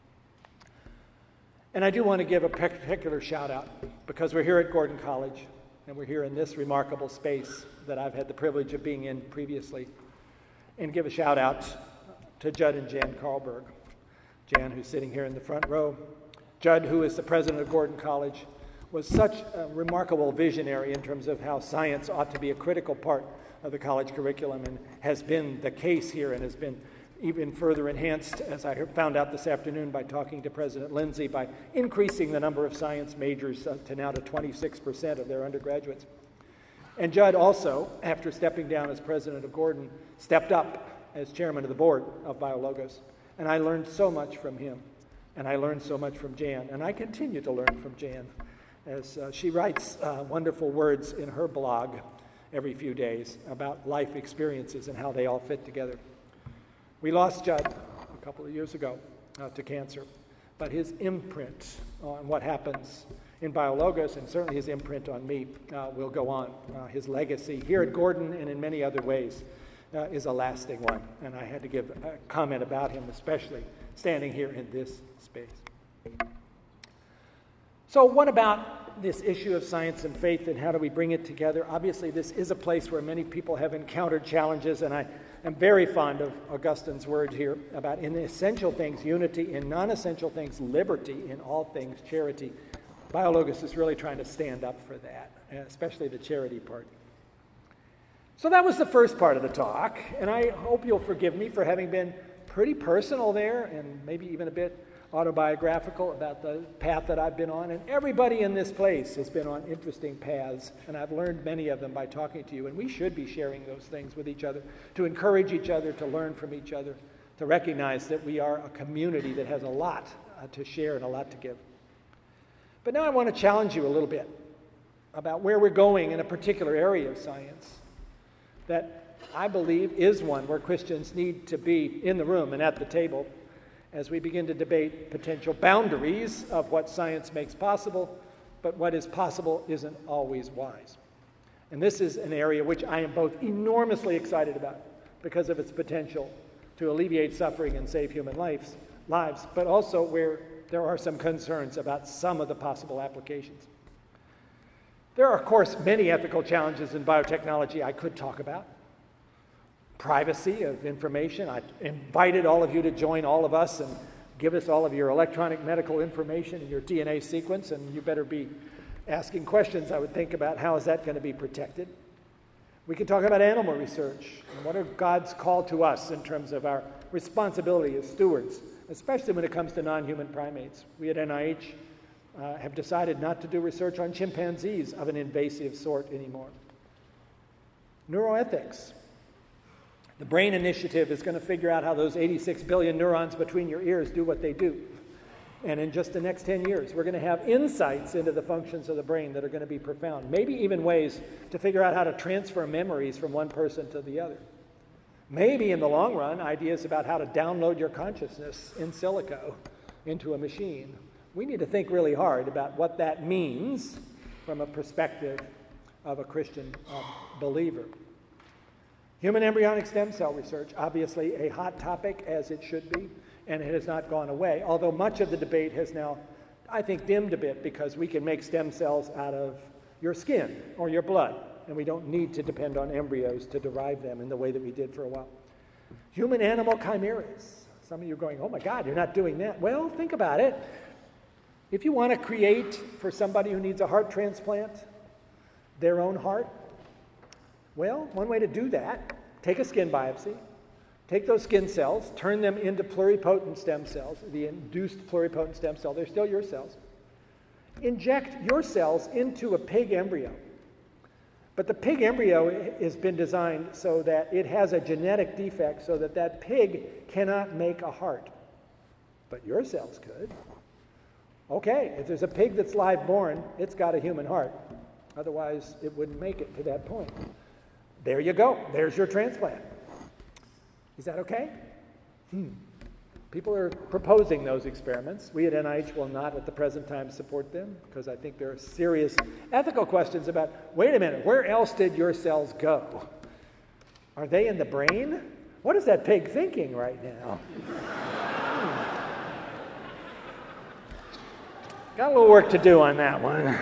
And I do want to give a particular shout out, because we're here at Gordon College, and we're here in this remarkable space that I've had the privilege of being in previously, and give a shout out to Judd and Jan Carlberg. Jan, who's sitting here in the front row. Judd, who is the president of Gordon College, was such a remarkable visionary in terms of how science ought to be a critical part of the college curriculum, and has been the case here, and has been even further enhanced, as I found out this afternoon by talking to President Lindsay, by increasing the number of science majors to now to 26% of their undergraduates. And Judd also, after stepping down as president of Gordon, stepped up as chairman of the board of BioLogos. And I learned so much from him, and I learned so much from Jan, and I continue to learn from Jan as she writes wonderful words in her blog every few days about life experiences and how they all fit together. We lost Judd a couple of years ago to cancer, but his imprint on what happens in BioLogos, and certainly his imprint on me, will go on. His legacy here at Gordon and in many other ways is a lasting one, and I had to give a comment about him, especially standing here in this space. So what about this issue of science and faith, and how do we bring it together? Obviously, this is a place where many people have encountered challenges, and I am very fond of Augustine's words here about in essential things, unity, in non-essential things, liberty, in all things, charity. BioLogos is really trying to stand up for that, especially the charity part. So that was the first part of the talk, and I hope you'll forgive me for having been pretty personal there, and maybe even a bit autobiographical about the path that I've been on. And everybody in this place has been on interesting paths, and I've learned many of them by talking to you, and we should be sharing those things with each other, to encourage each other, to learn from each other, to recognize that we are a community that has a lot to share and a lot to give. But now I want to challenge you a little bit about where we're going in a particular area of science that I believe is one where Christians need to be in the room and at the table as we begin to debate potential boundaries of what science makes possible, but what is possible isn't always wise. And this is an area which I am both enormously excited about because of its potential to alleviate suffering and save human lives, but also where there are some concerns about some of the possible applications. There are, of course, many ethical challenges in biotechnology I could talk about. Privacy of information. I invited all of you to join all of us and give us all of your electronic medical information and your DNA sequence, and you better be asking questions, I would think, about how is that going to be protected. We can talk about animal research and what are God's call to us in terms of our responsibility as stewards, especially when it comes to non-human primates. We at NIH have decided not to do research on chimpanzees of an invasive sort anymore. Neuroethics. The Brain Initiative is going to figure out how those 86 billion neurons between your ears do what they do. And in just the next 10 years, we're going to have insights into the functions of the brain that are going to be profound. Maybe even ways to figure out how to transfer memories from one person to the other. Maybe in the long run, ideas about how to download your consciousness in silico into a machine. We need to think really hard about what that means from a perspective of a Christian believer. Human embryonic stem cell research, obviously a hot topic, as it should be, and it has not gone away, although much of the debate has now, I think, dimmed a bit because we can make stem cells out of your skin or your blood, and we don't need to depend on embryos to derive them in the way that we did for a while. Human-animal chimeras. Some of you are going, oh my God, you're not doing that. Well, think about it. If you want to create for somebody who needs a heart transplant their own heart, well, one way to do that, take a skin biopsy, take those skin cells, turn them into pluripotent stem cells, the induced pluripotent stem cell, they're still your cells. Inject your cells into a pig embryo. But the pig embryo has been designed so that it has a genetic defect so that that pig cannot make a heart. But your cells could. Okay, if there's a pig that's live born, it's got a human heart. Otherwise, it wouldn't make it to that point. There you go. There's your transplant. Is that okay? People are proposing those experiments. We at NIH will not at the present time support them because I think there are serious ethical questions about, wait a minute, where else did your cells go? Are they in the brain? What is that pig thinking right now? Got a little work to do on that one.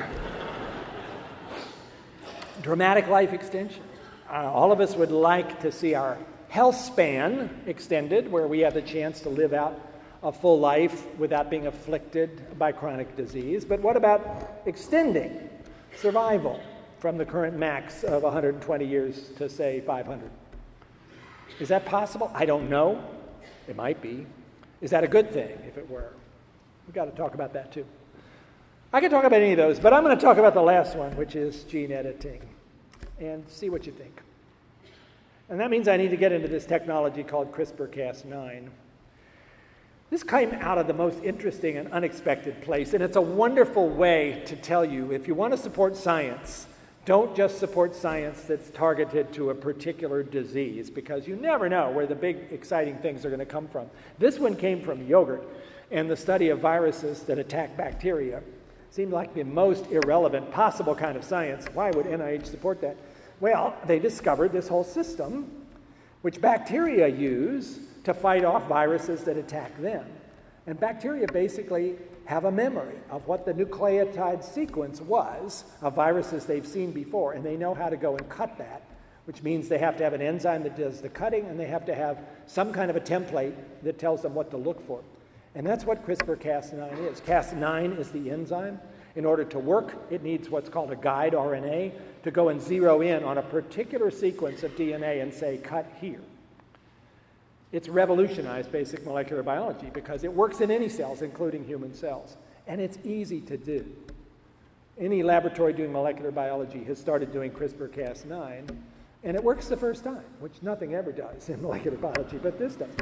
Dramatic life extension. All of us would like to see our health span extended, where we have the chance to live out a full life without being afflicted by chronic disease. But what about extending survival from the current max of 120 years to, say, 500? Is that possible? I don't know. It might be. Is that a good thing if it were? We've got to talk about that too. I can talk about any of those, but I'm going to talk about the last one, which is gene editing, and see what you think. And that means I need to get into this technology called CRISPR-Cas9. This came out of the most interesting and unexpected place, and it's a wonderful way to tell you, if you want to support science, don't just support science that's targeted to a particular disease, because you never know where the big, exciting things are going to come from. This one came from yogurt, and the study of viruses that attack bacteria seemed like the most irrelevant possible kind of science. Why would NIH support that? Well, they discovered this whole system, which bacteria use to fight off viruses that attack them. And bacteria basically have a memory of what the nucleotide sequence was of viruses they've seen before, and they know how to go and cut that, which means they have to have an enzyme that does the cutting, and they have to have some kind of a template that tells them what to look for. And that's what CRISPR-Cas9 is. Cas9 is the enzyme. In order to work, it needs what's called a guide RNA to go and zero in on a particular sequence of DNA and say, cut here. It's revolutionized basic molecular biology because it works in any cells, including human cells. And it's easy to do. Any laboratory doing molecular biology has started doing CRISPR-Cas9, and it works the first time, which nothing ever does in molecular biology, but this does.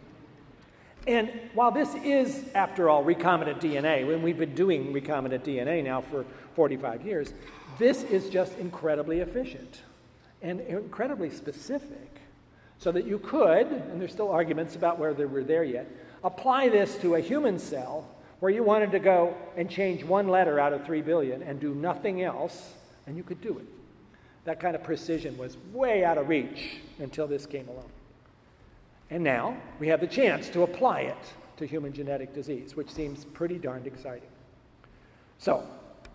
And while this is, after all, recombinant DNA, when we've been doing recombinant DNA now for 45 years, this is just incredibly efficient and incredibly specific, so that you could, and there's still arguments about whether we're there yet, apply this to a human cell where you wanted to go and change one letter out of 3 billion and do nothing else, and you could do it. That kind of precision was way out of reach until this came along. And now we have the chance to apply it to human genetic disease, which seems pretty darned exciting. So,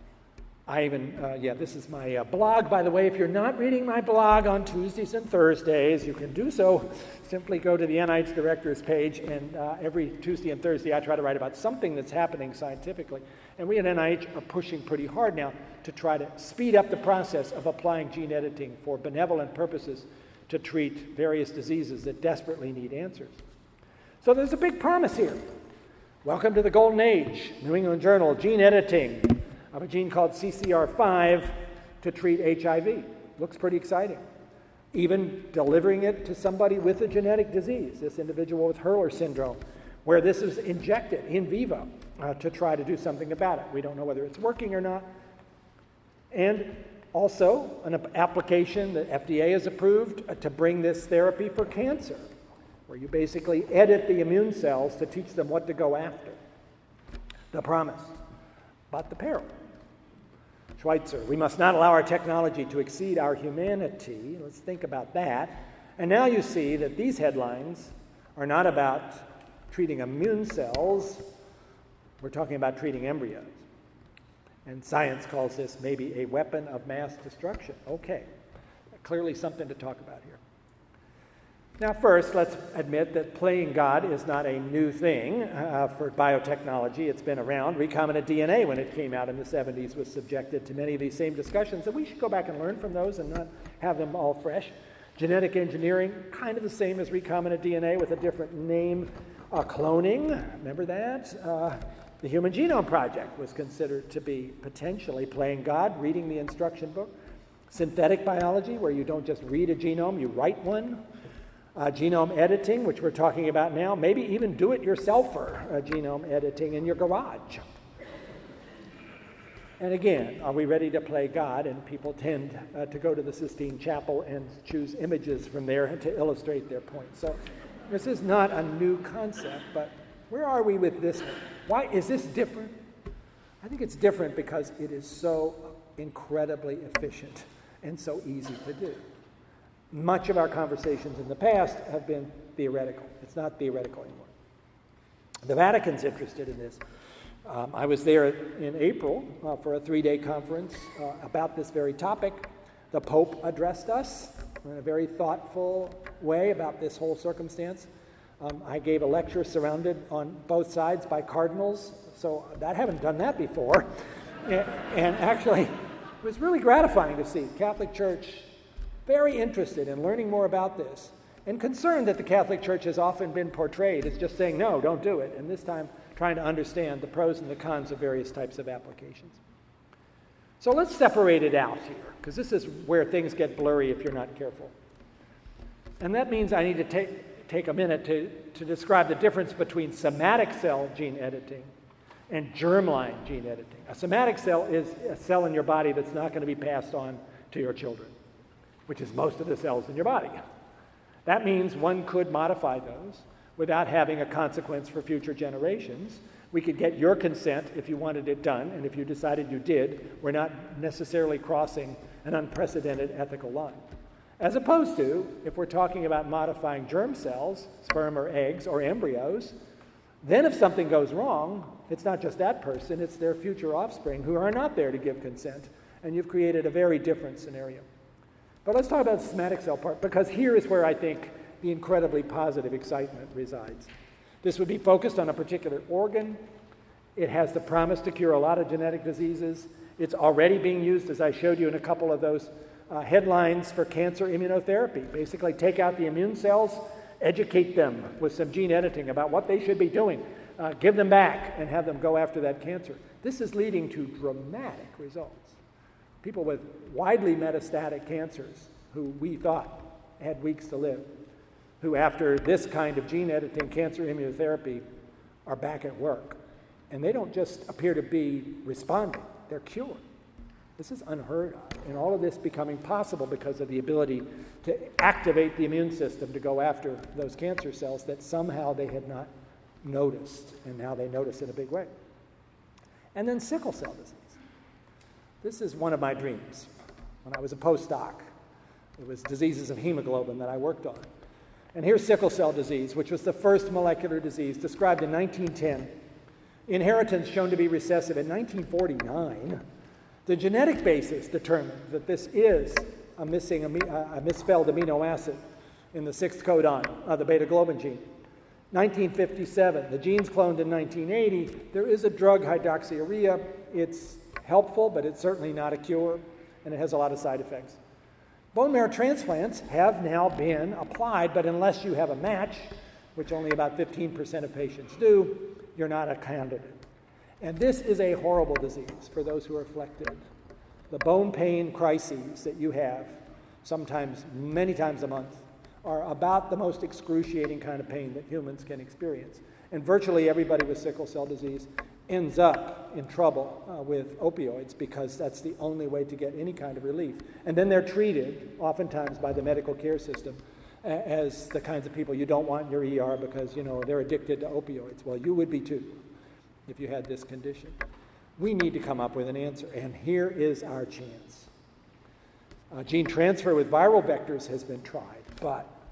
this is my blog. By the way, if you're not reading my blog on Tuesdays and Thursdays, you can do so. Simply go to the NIH Directors page, and every Tuesday and Thursday I try to write about something that's happening scientifically. And we at NIH are pushing pretty hard now to try to speed up the process of applying gene editing for benevolent purposes to treat various diseases that desperately need answers. So there's a big promise here. Welcome to the golden age. New England Journal, gene editing of a gene called CCR5 to treat HIV. Looks pretty exciting. Even delivering it to somebody with a genetic disease, this individual with Hurler syndrome, where this is injected in vivo to try to do something about it. We don't know whether it's working or not. And also, an application that FDA has approved to bring this therapy for cancer, where you basically edit the immune cells to teach them what to go after. The promise, but the peril. Schweitzer, we must not allow our technology to exceed our humanity. Let's think about that. And now you see that these headlines are not about treating immune cells. We're talking about treating embryos. And science calls this maybe a weapon of mass destruction. Okay, clearly something to talk about here. Now first, let's admit that playing God is not a new thing for biotechnology. It's been around. Recombinant DNA, when it came out in the 70s, was subjected to many of these same discussions, and we should go back and learn from those and not have them all fresh. Genetic engineering, kind of the same as recombinant DNA with a different name. Cloning, remember that? The Human Genome Project was considered to be potentially playing God, reading the instruction book. Synthetic biology, where you don't just read a genome, you write one. Genome editing, which we're talking about now, maybe even do-it-yourselfer genome editing in your garage. And again, are we ready to play God? And people tend to go to the Sistine Chapel and choose images from there to illustrate their point. So this is not a new concept, but where are we with this one? Why is this different? I think it's different because it is so incredibly efficient and so easy to do. Much of our conversations in the past have been theoretical. It's not theoretical anymore. The Vatican's interested in this. I was there in April for a 3-day conference about this very topic. The Pope addressed us in a very thoughtful way about this whole circumstance. I gave a lecture surrounded on both sides by cardinals, so I haven't done that before. And actually, it was really gratifying to see the Catholic Church very interested in learning more about this and concerned that the Catholic Church has often been portrayed as just saying, no, don't do it, and this time trying to understand the pros and the cons of various types of applications. So let's separate it out here, because this is where things get blurry if you're not careful. And that means I need to take a minute to describe the difference between somatic cell gene editing and germline gene editing. A somatic cell is a cell in your body that's not going to be passed on to your children, which is most of the cells in your body. That means one could modify those without having a consequence for future generations. We could get your consent if you wanted it done, and if you decided you did, we're not necessarily crossing an unprecedented ethical line. As opposed to, if we're talking about modifying germ cells, sperm or eggs or embryos, then if something goes wrong, it's not just that person, it's their future offspring who are not there to give consent, and you've created a very different scenario. But let's talk about the somatic cell part, because here is where I think the incredibly positive excitement resides. This would be focused on a particular organ. It has the promise to cure a lot of genetic diseases. It's already being used, as I showed you in a couple of those headlines, for cancer immunotherapy. Basically, take out the immune cells, educate them with some gene editing about what they should be doing, give them back, and have them go after that cancer. This is leading to dramatic results. People with widely metastatic cancers who we thought had weeks to live, who after this kind of gene editing cancer immunotherapy are back at work. And they don't just appear to be responding, they're cured. This is unheard of. And all of this becoming possible because of the ability to activate the immune system to go after those cancer cells that somehow they had not noticed, and now they notice in a big way. And then sickle cell disease. This is one of my dreams. When I was a postdoc, it was diseases of hemoglobin that I worked on. And here's sickle cell disease, which was the first molecular disease described in 1910. Inheritance shown to be recessive in 1949. The genetic basis determined that this is a misspelled amino acid in the 6th codon of the beta-globin gene. 1957, the gene's cloned in 1980. There is a drug, hydroxyurea. It's helpful, but it's certainly not a cure, and it has a lot of side effects. Bone marrow transplants have now been applied, but unless you have a match, which only about 15% of patients do, you're not a candidate. And this is a horrible disease for those who are afflicted. The bone pain crises that you have, sometimes many times a month, are about the most excruciating kind of pain that humans can experience. And virtually everybody with sickle cell disease ends up in trouble with opioids because that's the only way to get any kind of relief. And then they're treated, oftentimes by the medical care system, as the kinds of people you don't want in your ER because, they're addicted to opioids. Well, you would be too if you had this condition. We need to come up with an answer, and here is our chance. Gene transfer with viral vectors has been tried, but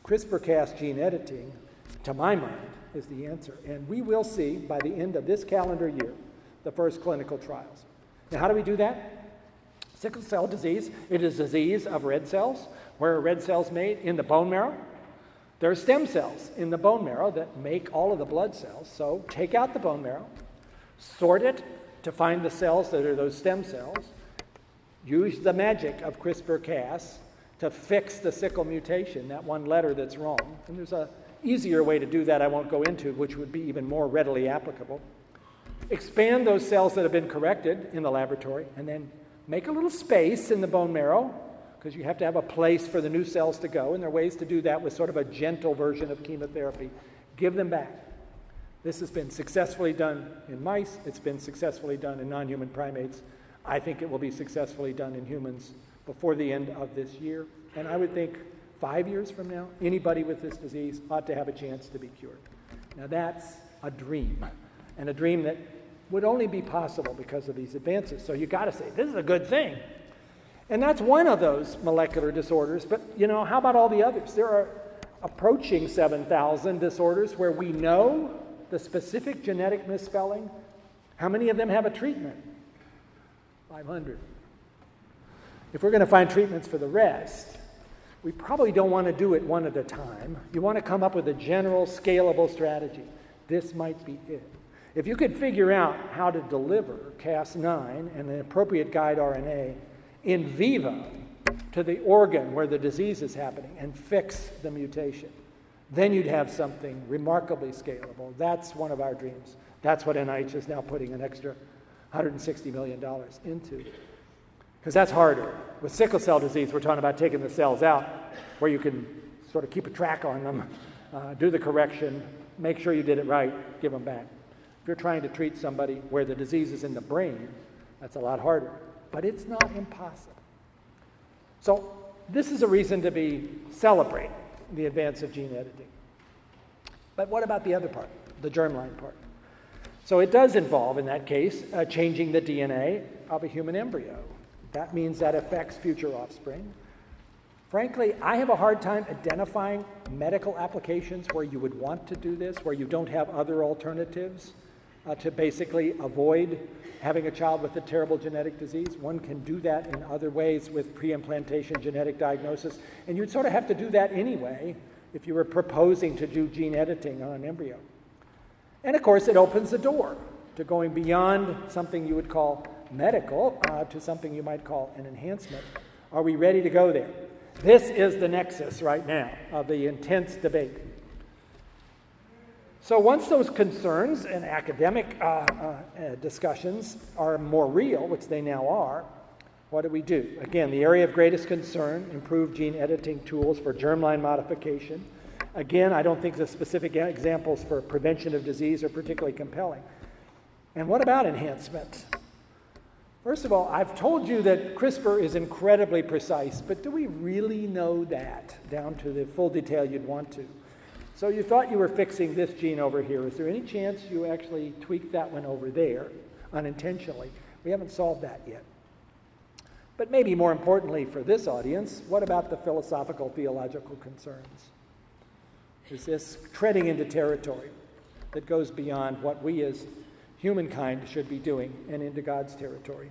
CRISPR-Cas gene editing, to my mind, is the answer. And we will see, by the end of this calendar year, the first clinical trials. Now, how do we do that? Sickle cell disease, it is a disease of red cells. Where are red cells made? In the bone marrow. There are stem cells in the bone marrow that make all of the blood cells. So take out the bone marrow, sort it to find the cells that are those stem cells, use the magic of CRISPR-Cas to fix the sickle mutation, that one letter that's wrong. And there's an easier way to do that I won't go into, which would be even more readily applicable. Expand those cells that have been corrected in the laboratory, and then make a little space in the bone marrow, because you have to have a place for the new cells to go, and there are ways to do that with sort of a gentle version of chemotherapy. Give them back. This has been successfully done in mice. It's been successfully done in non-human primates. I think it will be successfully done in humans before the end of this year. And I would think 5 years from now, anybody with this disease ought to have a chance to be cured. Now that's a dream, and a dream that would only be possible because of these advances. So you got to say, this is a good thing. And that's one of those molecular disorders, but how about all the others? There are approaching 7,000 disorders where we know the specific genetic misspelling. How many of them have a treatment? 500. If we're going to find treatments for the rest, we probably don't want to do it one at a time. You want to come up with a general, scalable strategy. This might be it. If you could figure out how to deliver Cas9 and an appropriate guide RNA in vivo to the organ where the disease is happening and fix the mutation, then you'd have something remarkably scalable. That's one of our dreams. That's what NIH is now putting an extra $160 million into. Because that's harder. With sickle cell disease, we're talking about taking the cells out where you can sort of keep a track on them, do the correction, make sure you did it right, give them back. If you're trying to treat somebody where the disease is in the brain, that's a lot harder. But it's not impossible. So this is a reason to celebrate the advance of gene editing. But what about the other part, the germline part? So it does involve, in that case, changing the DNA of a human embryo. That means that affects future offspring. Frankly, I have a hard time identifying medical applications where you would want to do this, where you don't have other alternatives to basically avoid having a child with a terrible genetic disease. One can do that in other ways with pre-implantation genetic diagnosis, and you'd sort of have to do that anyway if you were proposing to do gene editing on an embryo. And of course, it opens the door to going beyond something you would call medical to something you might call an enhancement. Are we ready to go there? This is the nexus right now of the intense debate. So once those concerns and academic discussions are more real, which they now are, what do we do? Again, the area of greatest concern, improved gene editing tools for germline modification. Again, I don't think the specific examples for prevention of disease are particularly compelling. And what about enhancement? First of all, I've told you that CRISPR is incredibly precise, but do we really know that down to the full detail you'd want to? So you thought you were fixing this gene over here. Is there any chance you actually tweaked that one over there unintentionally? We haven't solved that yet. But maybe more importantly for this audience, what about the philosophical, theological concerns? Is this treading into territory that goes beyond what we as humankind should be doing and into God's territory?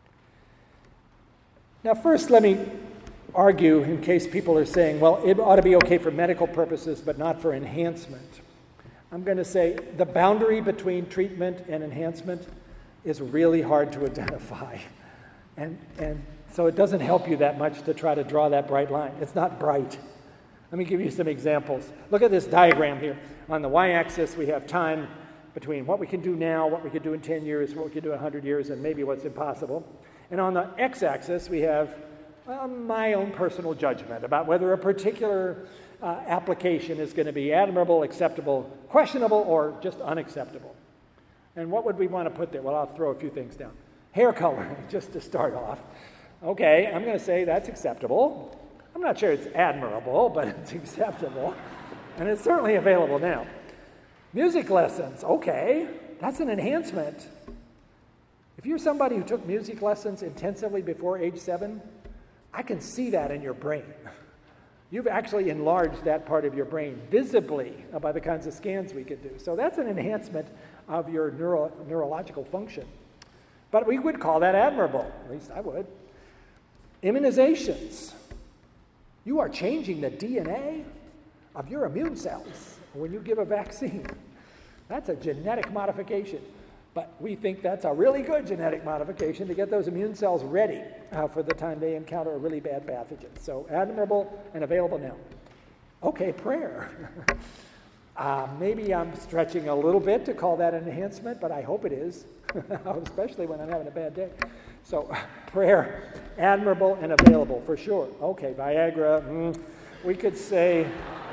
Now, first, let me argue, in case people are saying, well, it ought to be okay for medical purposes, but not for enhancement. I'm going to say the boundary between treatment and enhancement is really hard to identify. And so it doesn't help you that much to try to draw that bright line. It's not bright. Let me give you some examples. Look at this diagram here. On the y-axis, we have time between what we can do now, what we could do in 10 years, what we could do in 100 years, and maybe what's impossible. And on the x-axis, we have my own personal judgment about whether a particular application is going to be admirable, acceptable, questionable, or just unacceptable. And what would we want to put there? Well, I'll throw a few things down. Hair coloring, just to start off. Okay, I'm going to say that's acceptable. I'm not sure it's admirable, but it's acceptable. And it's certainly available now. Music lessons, okay, that's an enhancement. If you're somebody who took music lessons intensively before age 7, I can see that in your brain. You've actually enlarged that part of your brain visibly by the kinds of scans we could do. So that's an enhancement of your neurological function. But we would call that admirable, at least I would. Immunizations. You are changing the DNA of your immune cells when you give a vaccine. That's a genetic modification. But we think that's a really good genetic modification to get those immune cells ready for the time they encounter a really bad pathogen. So admirable and available now. Okay, prayer. Maybe I'm stretching a little bit to call that an enhancement, but I hope it is, especially when I'm having a bad day. So prayer, admirable and available for sure. Okay, Viagra, we could say,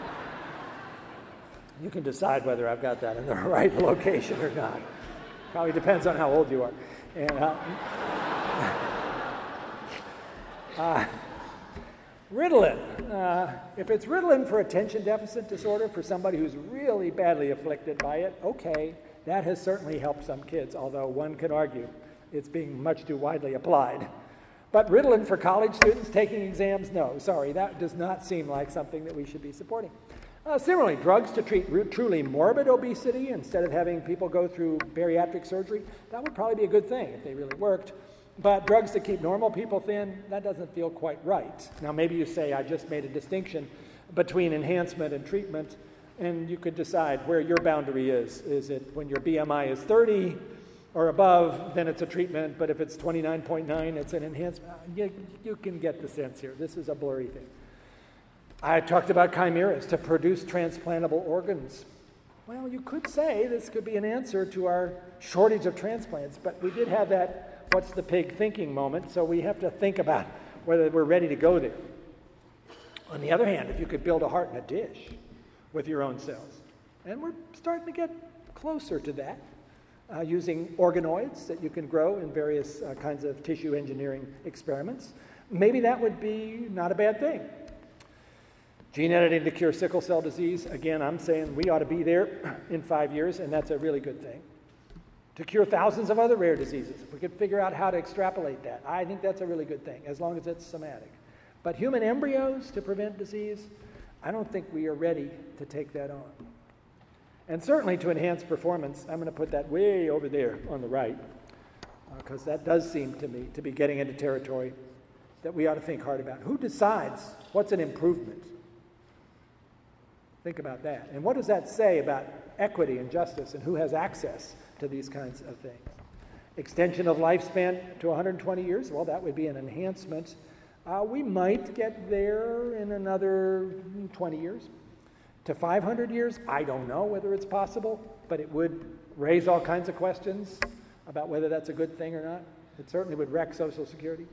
you can decide whether I've got that in the right location or not. Probably depends on how old you are. And Ritalin. If it's Ritalin for attention deficit disorder, for somebody who's really badly afflicted by it, okay, that has certainly helped some kids, although one could argue it's being much too widely applied. But Ritalin for college students taking exams, no, sorry, that does not seem like something that we should be supporting. Similarly, drugs to treat truly morbid obesity instead of having people go through bariatric surgery, that would probably be a good thing if they really worked. But drugs to keep normal people thin, that doesn't feel quite right. Now, maybe you say, I just made a distinction between enhancement and treatment, and you could decide where your boundary is. Is it when your BMI is 30 or above, then it's a treatment, but if it's 29.9, it's an enhancement? You can get the sense here. This is a blurry thing. I talked about chimeras to produce transplantable organs. Well, you could say this could be an answer to our shortage of transplants, but we did have that what's the pig thinking moment, so we have to think about whether we're ready to go there. On the other hand, if you could build a heart in a dish with your own cells, and we're starting to get closer to that, using organoids that you can grow in various kinds of tissue engineering experiments, maybe that would be not a bad thing. Gene editing to cure sickle cell disease, again, I'm saying we ought to be there in 5 years, and that's a really good thing. To cure thousands of other rare diseases, if we could figure out how to extrapolate that, I think that's a really good thing, as long as it's somatic. But human embryos to prevent disease, I don't think we are ready to take that on. And certainly to enhance performance, I'm going to put that way over there on the right, because that does seem to me to be getting into territory that we ought to think hard about. Who decides what's an improvement? Think about that. And what does that say about equity and justice and who has access to these kinds of things? Extension of lifespan to 120 years, well, that would be an enhancement. We might get there in another 20 years. To 500 years, I don't know whether it's possible, but it would raise all kinds of questions about whether that's a good thing or not. It certainly would wreck Social Security.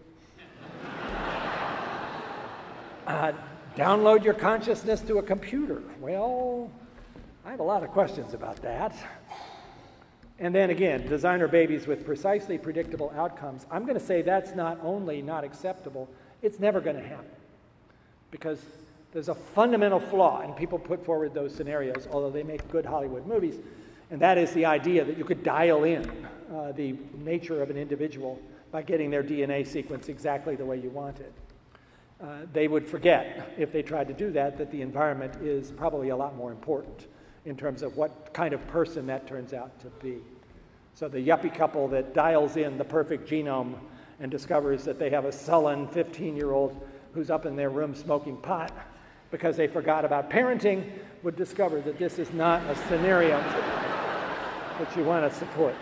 Download your consciousness to a computer. Well, I have a lot of questions about that. And then again, designer babies with precisely predictable outcomes. I'm going to say that's not only not acceptable, it's never going to happen. Because there's a fundamental flaw, and people put forward those scenarios, although they make good Hollywood movies, and that is the idea that you could dial in the nature of an individual by getting their DNA sequence exactly the way you want it. They would forget, if they tried to do that, that the environment is probably a lot more important in terms of what kind of person that turns out to be. So the yuppie couple that dials in the perfect genome and discovers that they have a sullen 15-year-old who's up in their room smoking pot because they forgot about parenting would discover that this is not a scenario that you want to support.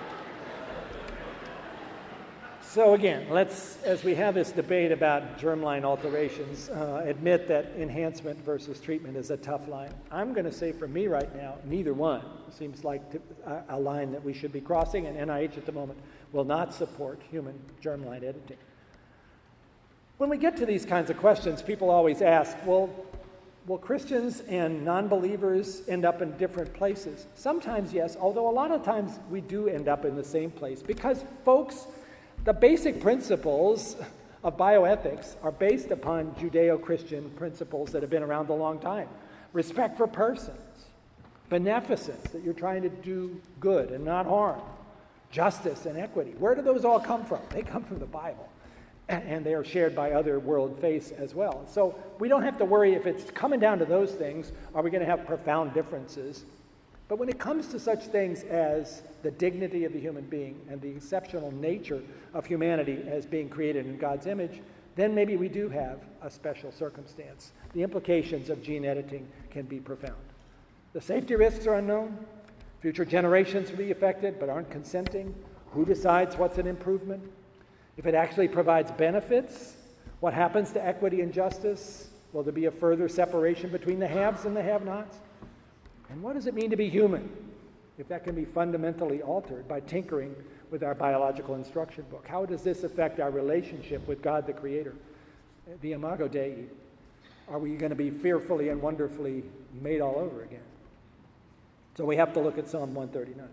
So again, let's, as we have this debate about germline alterations, admit that enhancement versus treatment is a tough line. I'm going to say for me right now, neither one seems like a line that we should be crossing, and NIH at the moment will not support human germline editing. When we get to these kinds of questions, people always ask, well, will Christians and non-believers end up in different places? Sometimes yes, although a lot of times we do end up in the same place, because folks, the basic principles of bioethics are based upon Judeo-Christian principles that have been around a long time. Respect for persons, beneficence, that you're trying to do good and not harm, justice and equity. Where do those all come from? They come from the Bible. and they are shared by other world faiths as well. So we don't have to worry if it's coming down to those things, are we going to have profound differences? But when it comes to such things as the dignity of the human being and the exceptional nature of humanity as being created in God's image, then maybe we do have a special circumstance. The implications of gene editing can be profound. The safety risks are unknown. Future generations will be affected but aren't consenting. Who decides what's an improvement? If it actually provides benefits, what happens to equity and justice? Will there be a further separation between the haves and the have-nots? And what does it mean to be human if that can be fundamentally altered by tinkering with our biological instruction book? How does this affect our relationship with God the Creator, the Imago Dei? Are we going to be fearfully and wonderfully made all over again? So we have to look at Psalm 139.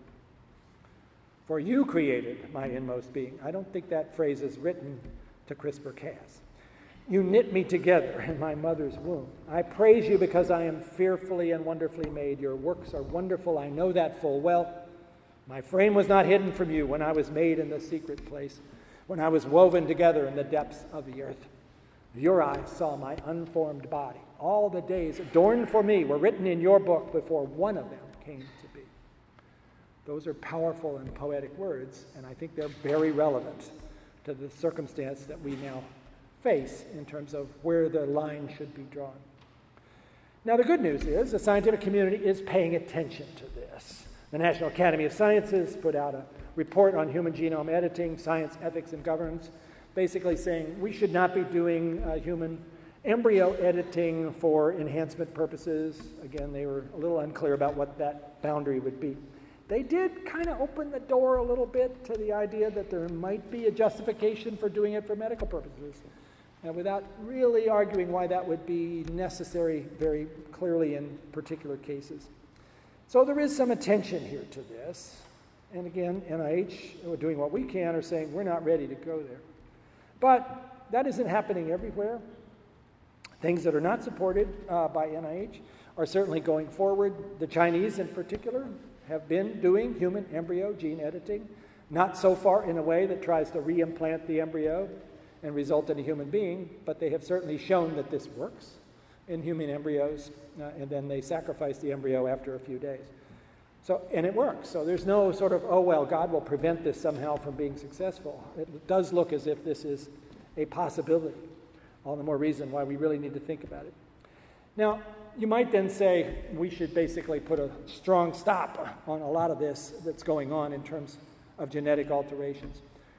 For you created my inmost being. I don't think that phrase is written to CRISPR-Cas. You knit me together in my mother's womb. I praise you because I am fearfully and wonderfully made. Your works are wonderful. I know that full well. My frame was not hidden from you when I was made in the secret place, when I was woven together in the depths of the earth. Your eyes saw my unformed body. All the days adorned for me were written in your book before one of them came to be. Those are powerful and poetic words, and I think they're very relevant to the circumstance that we now face in terms of where the line should be drawn. Now, the good news is the scientific community is paying attention to this. The National Academy of Sciences put out a report on human genome editing, science, ethics, and governance, basically saying we should not be doing human embryo editing for enhancement purposes. Again, they were a little unclear about what that boundary would be. They did kind of open the door a little bit to the idea that there might be a justification for doing it for medical purposes, and without really arguing why that would be necessary very clearly in particular cases. So there is some attention here to this. And again, NIH, we're doing what we can, are saying we're not ready to go there. But that isn't happening everywhere. Things that are not supported by NIH are certainly going forward. The Chinese in particular have been doing human embryo gene editing, not so far in a way that tries to reimplant the embryo and result in a human being, but they have certainly shown that this works in human embryos, and then they sacrifice the embryo after a few days. So, and it works. So there's no sort of, oh, well, God will prevent this somehow from being successful. It does look as if this is a possibility. All the more reason why we really need to think about it. Now, you might then say we should basically put a strong stop on a lot of this that's going on in terms of genetic alterations.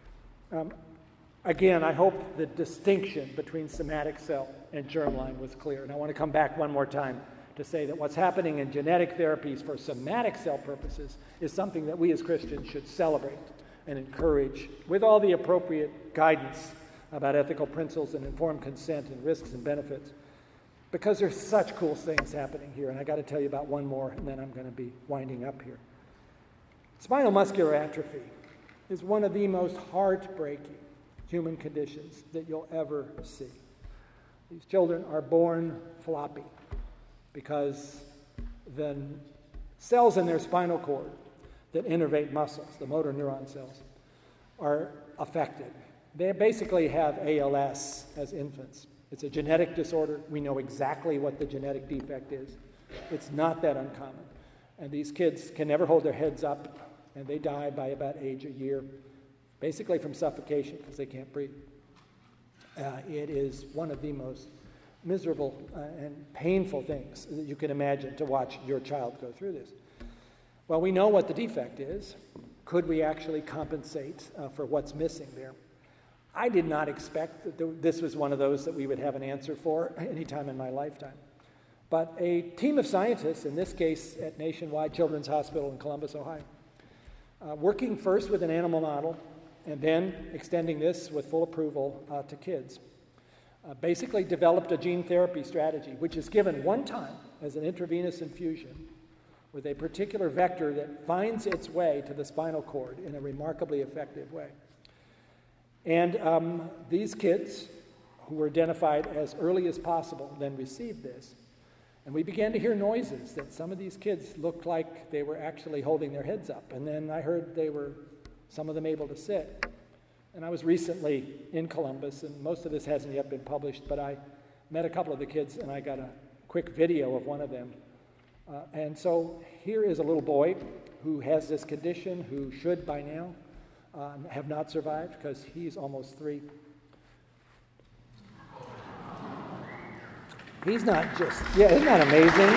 Again, I hope the distinction between somatic cell and germline was clear. And I want to come back one more time to say that what's happening in genetic therapies for somatic cell purposes is something that we as Christians should celebrate and encourage with all the appropriate guidance about ethical principles and informed consent and risks and benefits, because there's such cool things happening here. And I got to tell you about one more, and then I'm going to be winding up here. Spinal muscular atrophy is one of the most heartbreaking human conditions that you'll ever see. These children are born floppy because the cells in their spinal cord that innervate muscles, the motor neuron cells, are affected. They basically have ALS as infants. It's a genetic disorder. We know exactly what the genetic defect is. It's not that uncommon. And these kids can never hold their heads up, and they die by about age a year, basically from suffocation because they can't breathe. It is one of the most miserable and painful things that you can imagine to watch your child go through this. Well, we know what the defect is. Could we actually compensate for what's missing there? I did not expect that this was one of those that we would have an answer for any time in my lifetime. But a team of scientists, in this case at Nationwide Children's Hospital in Columbus, Ohio, working first with an animal model and then extending this with full approval to kids, basically developed a gene therapy strategy, which is given one time as an intravenous infusion with a particular vector that finds its way to the spinal cord in a remarkably effective way. And these kids, who were identified as early as possible, then received this. And we began to hear noises that some of these kids looked like they were actually holding their heads up. And then I heard some of them able to sit. And I was recently in Columbus, and most of this hasn't yet been published, but I met a couple of the kids, and I got a quick video of one of them. And so here is a little boy who has this condition, who should by now have not survived, because he's almost 3. He's not just, isn't that amazing?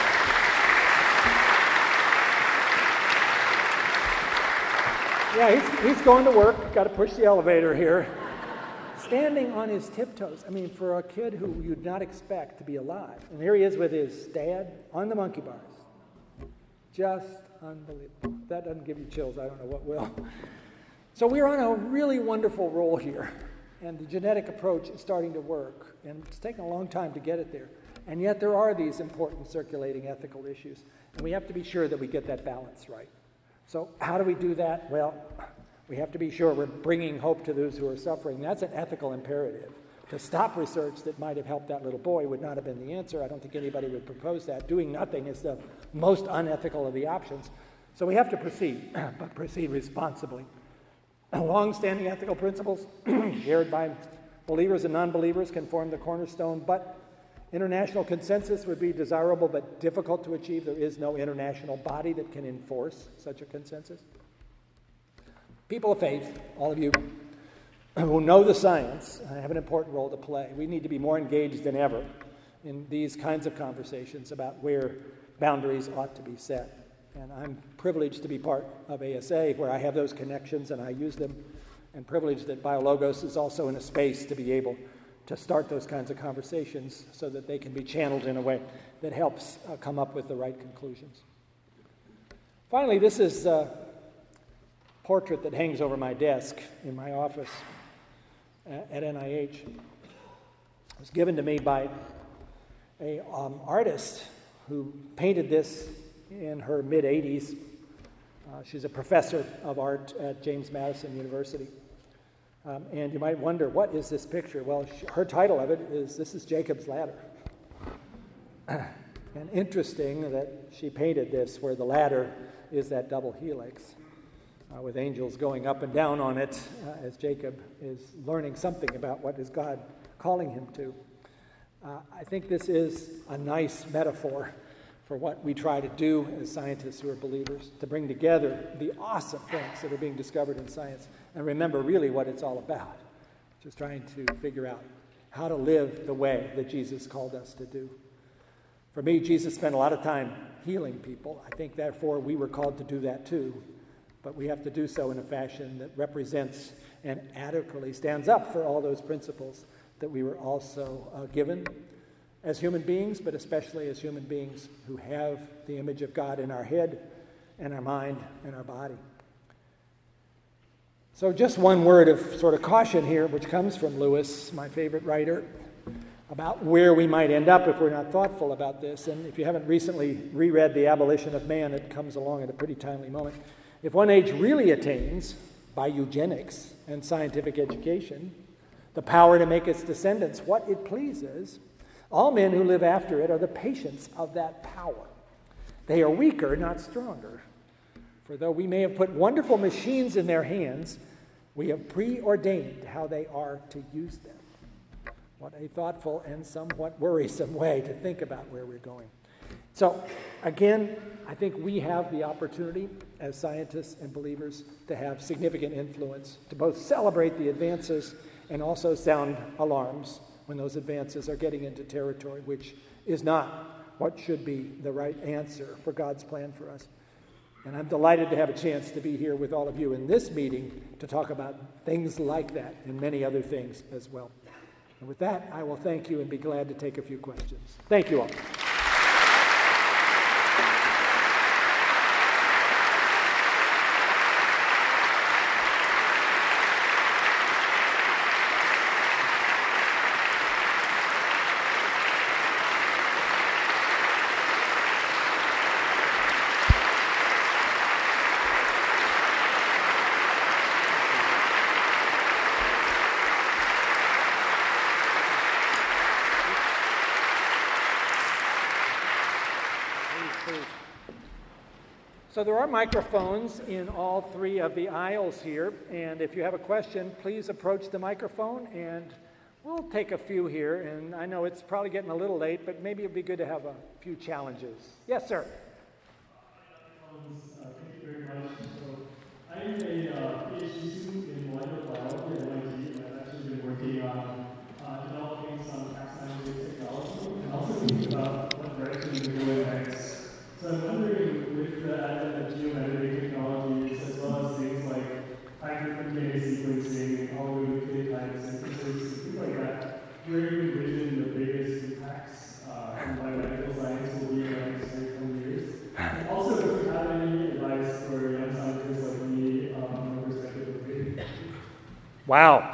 Yeah, he's going to work, got to push the elevator here. Standing on his tiptoes. I mean, for a kid who you'd not expect to be alive. And here he is with his dad on the monkey bars. Just unbelievable. If that doesn't give you chills, I don't know what will. So we're on a really wonderful roll here. And the genetic approach is starting to work. And it's taken a long time to get it there. And yet there are these important circulating ethical issues. And we have to be sure that we get that balance right. So how do we do that? Well, we have to be sure we're bringing hope to those who are suffering. That's an ethical imperative. To stop research that might have helped that little boy would not have been the answer. I don't think anybody would propose that. Doing nothing is the most unethical of the options. So we have to proceed, but proceed responsibly. Long-standing ethical principles shared by believers and non-believers can form the cornerstone, but international consensus would be desirable but difficult to achieve. There is no international body that can enforce such a consensus. People of faith, all of you who know the science, have an important role to play. We need to be more engaged than ever in these kinds of conversations about where boundaries ought to be set. And I'm privileged to be part of ASA, where I have those connections and I use them, and privileged that BioLogos is also in a space to be able to start those kinds of conversations so that they can be channeled in a way that helps come up with the right conclusions. Finally, this is portrait that hangs over my desk in my office at NIH. It was given to me by an artist who painted this in her mid-80s. She's a professor of art at James Madison University. And you might wonder, what is this picture? Well, her title of it is, This is Jacob's Ladder. And interesting that she painted this where the ladder is that double helix. With angels going up and down on it as Jacob is learning something about what is God calling him to. I think this is a nice metaphor for what we try to do as scientists who are believers, to bring together the awesome things that are being discovered in science and remember really what it's all about, just trying to figure out how to live the way that Jesus called us to do. For me, Jesus spent a lot of time healing people. I think, therefore, we were called to do that too. But we have to do so in a fashion that represents and adequately stands up for all those principles that we were also given as human beings, but especially as human beings who have the image of God in our head and our mind and our body. So just one word of sort of caution here, which comes from Lewis, my favorite writer, about where we might end up if we're not thoughtful about this. And if you haven't recently reread The Abolition of Man, it comes along at a pretty timely moment. If one age really attains, by eugenics and scientific education, the power to make its descendants what it pleases, all men who live after it are the patients of that power. They are weaker, not stronger. For though we may have put wonderful machines in their hands, we have preordained how they are to use them. What a thoughtful and somewhat worrisome way to think about where we're going. So, again, I think we have the opportunity as scientists and believers to have significant influence, to both celebrate the advances and also sound alarms when those advances are getting into territory which is not what should be the right answer for God's plan for us. And I'm delighted to have a chance to be here with all of you in this meeting to talk about things like that and many other things as well. And with that, I will thank you and be glad to take a few questions. Thank you all. So there are microphones in all three of the aisles here, and if you have a question, please approach the microphone, and we'll take a few here. And I know it's probably getting a little late, but maybe it'd be good to have a few challenges. Yes, sir. Thank you very much. So I'm a PhD student in molecular biology at MIT, and I've actually been working on developing some taxonomy-based technology and also thinking about what direction we go next. So I'm wondering, with the advent of genome editing technologies, as well as things like high-throughput DNA sequencing, oligonucleotide synthesis, things like that, where do you envision the biggest impacts in biomedical science will be in the next 20 years? And also, if you have any advice for young scientists like me from the perspective of faith? Wow.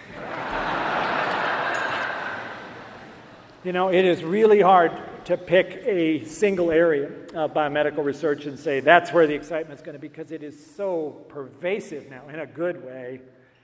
You know, it is really hard to pick a single area of biomedical research and say that's where the excitement is going to be, because it is so pervasive now in a good way.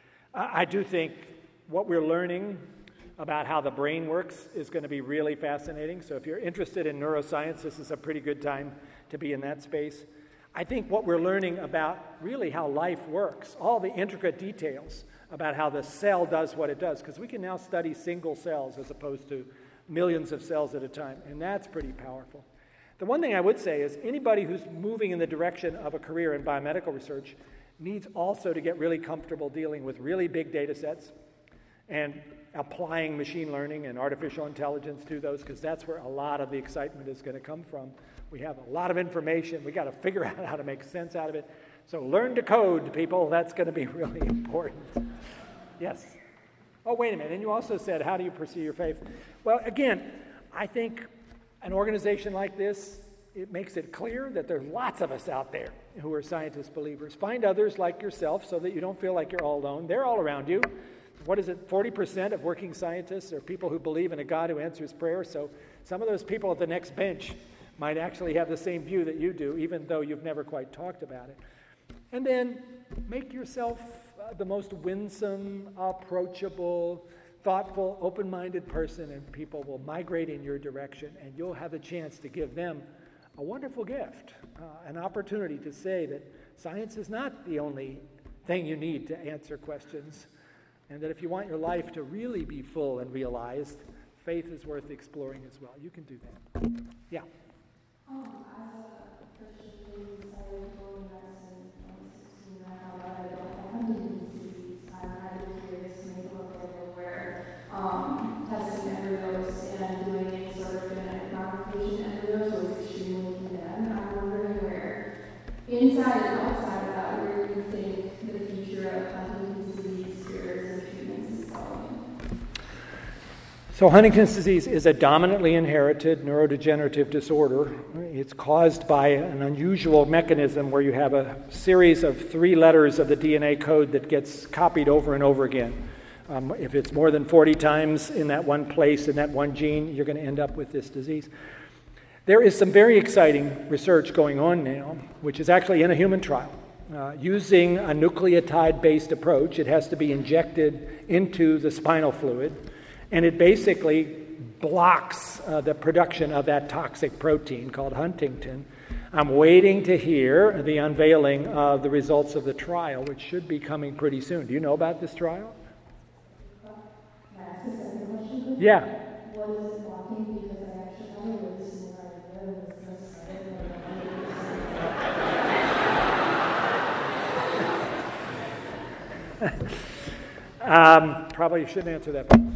I do think what we're learning about how the brain works is going to be really fascinating. So if you're interested in neuroscience, this is a pretty good time to be in that space. I think what we're learning about really how life works, all the intricate details about how the cell does what it does, because we can now study single cells as opposed to millions of cells at a time, and that's pretty powerful. The one thing I would say is anybody who's moving in the direction of a career in biomedical research needs also to get really comfortable dealing with really big data sets and applying machine learning and artificial intelligence to those, because that's where a lot of the excitement is going to come from. We have a lot of information. We got to figure out how to make sense out of it. So learn to code, people. That's going to be really important. Yes. Oh, wait a minute. And you also said, how do you pursue your faith? Well, again, I think an organization like this, it makes it clear that there's lots of us out there who are scientist believers. Find others like yourself so that you don't feel like you're all alone. They're all around you. What is it? 40% of working scientists are people who believe in a God who answers prayer. So some of those people at the next bench might actually have the same view that you do, even though you've never quite talked about it. And then make yourself the most winsome, approachable, thoughtful, open-minded person, and people will migrate in your direction, and you'll have a chance to give them a wonderful gift, an opportunity to say that science is not the only thing you need to answer questions, and that if you want your life to really be full and realized, faith is worth exploring as well. You can do that. Yeah? As a Christian who started going medicine when I was 16, I found out I don't have Huntington's disease. I'm kind of curious to make a look at where testing embryos and doing any sort of genetic modification embryos was extremely condemned. I'm wondering where, inside and outside of that, where do you think the future of Huntington's disease cures and treatments is going? So Huntington's disease is a dominantly inherited neurodegenerative disorder. It's caused by an unusual mechanism where you have a series of 3 letters of the DNA code that gets copied over and over again. If it's more than 40 times in that one place, in that one gene, you're going to end up with this disease. There is some very exciting research going on now, which is actually in a human trial. Using a nucleotide-based approach, it has to be injected into the spinal fluid, and it basically blocks the production of that toxic protein called huntingtin. I'm waiting to hear the unveiling of the results of the trial, which should be coming pretty soon. Do you know about this trial? Yeah. What is it blocking? Because I actually have a really similar idea. Probably shouldn't answer that. Mine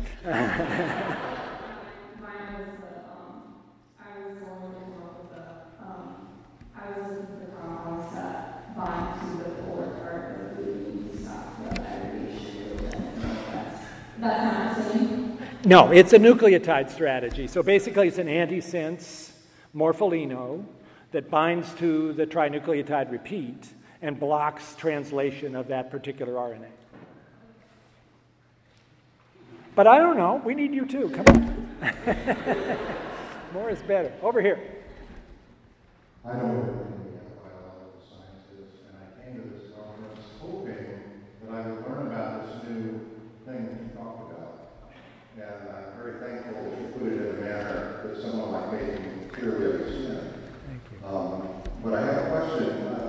was I was going to come up with I was looking for compounds that bind to the polar part of the food to stop the aggregation. That's not the same. No, it's a nucleotide strategy. So basically it's an antisense morpholino that binds to the trinucleotide repeat and blocks translation of that particular RNA. But I don't know. We need you too. Come on. More is better. Over here. I don't know anything about biological sciences, and I came to this conference hoping that I would learn about this new thing that you talked about. And I'm very thankful that you put it in a manner that someone like me can clearly understand. Thank you. But I have a question.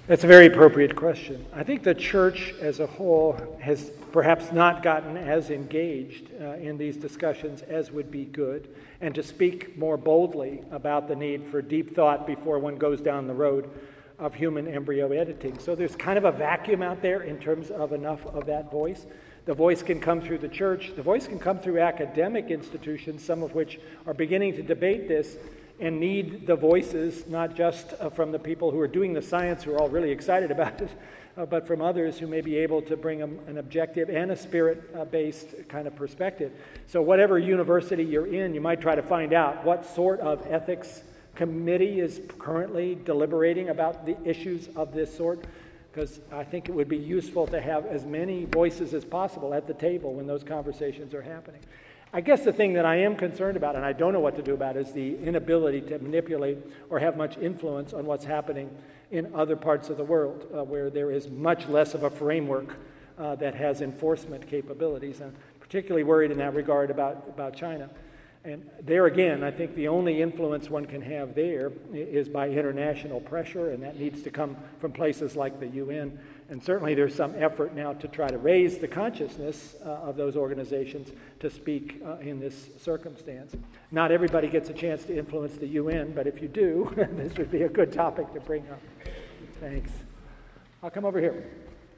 That's a very appropriate question. I think the church as a whole has perhaps not gotten as engaged in these discussions as would be good, and to speak more boldly about the need for deep thought before one goes down the road of human embryo editing. So there's kind of a vacuum out there in terms of enough of that voice. The voice can come through the church. The voice can come through academic institutions, some of which are beginning to debate this and need the voices, not just from the people who are doing the science, who are all really excited about it, but from others who may be able to bring an objective and a spirit-based kind of perspective. So whatever university you're in, you might try to find out what sort of ethics committee is currently deliberating about the issues of this sort, because I think it would be useful to have as many voices as possible at the table when those conversations are happening. I guess the thing that I am concerned about, and I don't know what to do about, is the inability to manipulate or have much influence on what's happening in other parts of the world, where there is much less of a framework that has enforcement capabilities. I'm particularly worried in that regard about China. And there again, I think the only influence one can have there is by international pressure, and that needs to come from places like the UN. And certainly there's some effort now to try to raise the consciousness of those organizations to speak in this circumstance. Not everybody gets a chance to influence the UN, but if you do, this would be a good topic to bring up. Thanks. I'll come over here.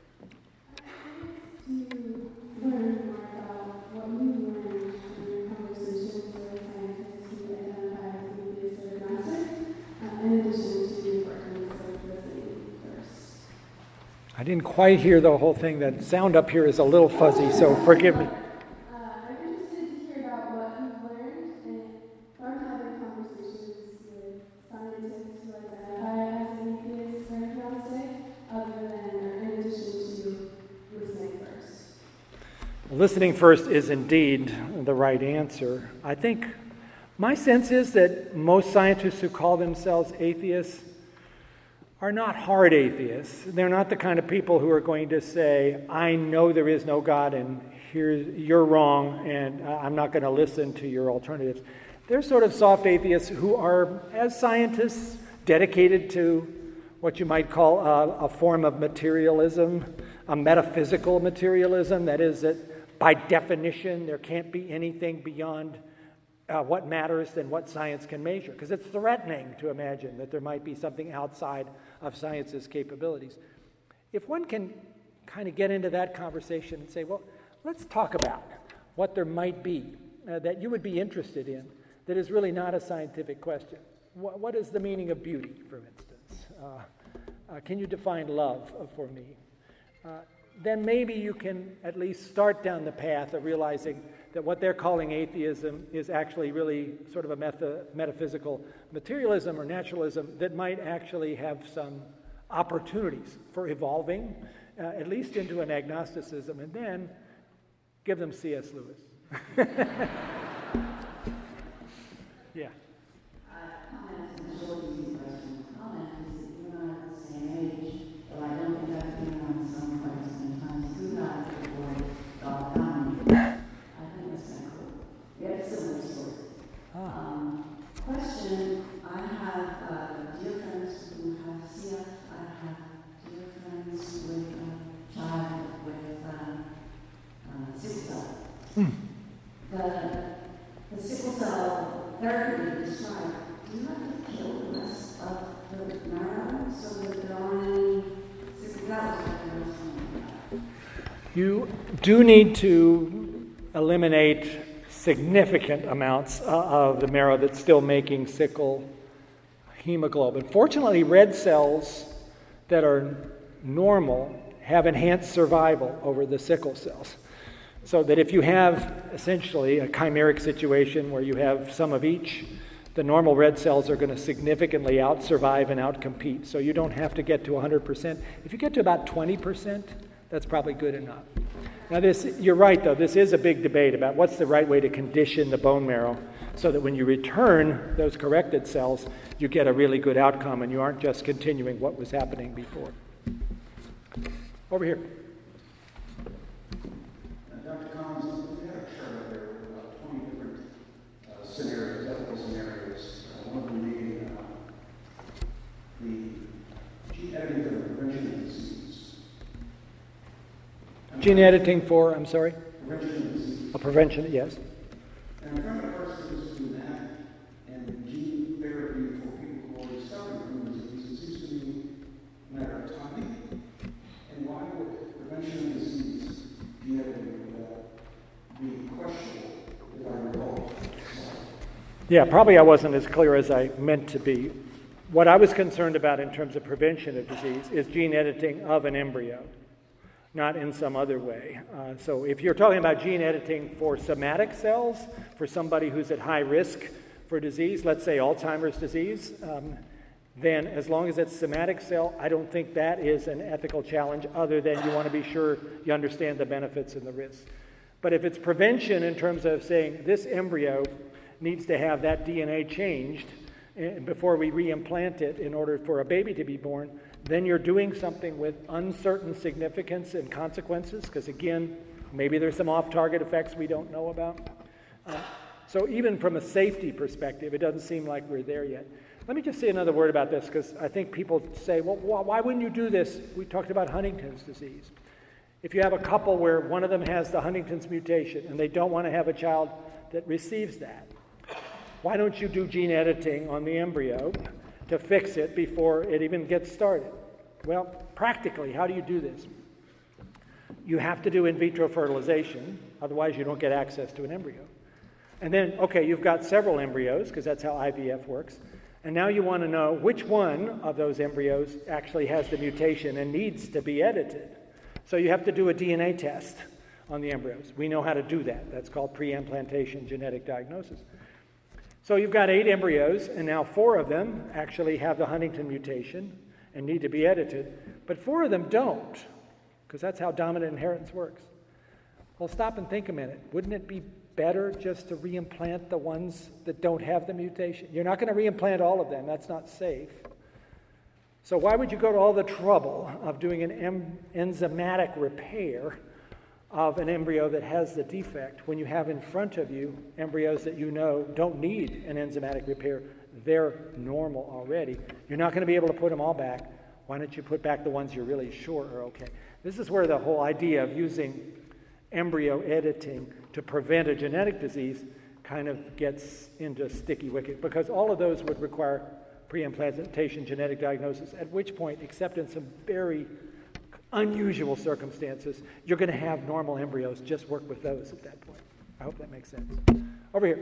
To learn more about what you learned in your conversations with scientists who identify as atheist or agnostic, in addition to the importance of listening first. I didn't quite hear the whole thing. That sound up here is a little fuzzy, so forgive me. I'm interested to hear about what you've learned from having conversations with scientists who identify as atheists or agnostic, other than or in addition to listening first. Listening first is indeed the right answer. I think my sense is that most scientists who call themselves atheists are not hard atheists. They're not the kind of people who are going to say, I know there is no God and you're wrong and I'm not going to listen to your alternatives. They're sort of soft atheists who are, as scientists, dedicated to what you might call a form of materialism, a metaphysical materialism. That is that by definition there can't be anything beyond what matters than what science can measure, because it's threatening to imagine that there might be something outside of science's capabilities. If one can kind of get into that conversation and say, well, let's talk about what there might be that you would be interested in that is really not a scientific question. What is the meaning of beauty, for instance? Can you define love for me? Then maybe you can at least start down the path of realizing that what they're calling atheism is actually really sort of a metaphysical materialism or naturalism that might actually have some opportunities for evolving, at least into an agnosticism, and then give them C.S. Lewis. Yeah. Question, I have dear friends who have CF, I have dear friends with a child with sickle cell. The sickle cell therapy you described, do you have to kill the rest of the marrow so that there aren't any sickle cells? You do need to eliminate significant amounts of the marrow that's still making sickle hemoglobin. Fortunately, red cells that are normal have enhanced survival over the sickle cells. So that if you have essentially a chimeric situation where you have some of each, the normal red cells are going to significantly out-survive and out-compete. So you don't have to get to 100%. If you get to about 20%, that's probably good enough. Now you're right though, this is a big debate about what's the right way to condition the bone marrow so that when you return those corrected cells, you get a really good outcome and you aren't just continuing what was happening before. Over here. Dr. Collins, we had a chart up there with about 20 different scenarios, ethical scenarios. One of them being the gene editing for the prevention of disease. Gene editing for, I'm sorry? Prevention of disease. Prevention, yes. And I'm trying to parse the difference between that and gene therapy for people who are discovering human disease. It seems to me a matter of timing. And why would prevention of disease, gene editing, be questionable, if I recall? Yeah, probably I wasn't as clear as I meant to be. What I was concerned about in terms of prevention of disease is gene editing of an embryo, not in some other way. So if you're talking about gene editing for somatic cells, for somebody who's at high risk for disease, let's say Alzheimer's disease, then as long as it's somatic cell, I don't think that is an ethical challenge other than you want to be sure you understand the benefits and the risks. But if it's prevention in terms of saying this embryo needs to have that DNA changed before we reimplant it in order for a baby to be born, then you're doing something with uncertain significance and consequences, because again, maybe there's some off-target effects we don't know about. So even from a safety perspective, it doesn't seem like we're there yet. Let me just say another word about this, because I think people say, well, why wouldn't you do this? We talked about Huntington's disease. If you have a couple where one of them has the Huntington's mutation and they don't want to have a child that receives that, why don't you do gene editing on the embryo to fix it before it even gets started? Well, practically, how do you do this? You have to do in vitro fertilization, otherwise you don't get access to an embryo. And then, okay, you've got several embryos, because that's how IVF works, and now you want to know which one of those embryos actually has the mutation and needs to be edited. So you have to do a DNA test on the embryos. We know how to do that. That's called pre-implantation genetic diagnosis. So you've got 8 embryos, and now 4 of them actually have the Huntington mutation and need to be edited, but 4 of them don't, because that's how dominant inheritance works. Well, stop and think a minute. Wouldn't it be better just to reimplant the ones that don't have the mutation? You're not going to reimplant all of them. That's not safe. So why would you go to all the trouble of doing an enzymatic repair of an embryo that has the defect when you have in front of you embryos that you know don't need an enzymatic repair? They're normal already. You're not going to be able to put them all back. Why don't you put back the ones you're really sure are okay? This is where the whole idea of using embryo editing to prevent a genetic disease kind of gets into sticky wicket, because all of those would require pre-implantation genetic diagnosis, at which point, except in some very unusual circumstances, you're going to have normal embryos. Just work with those at that point. I hope that makes sense. Over here.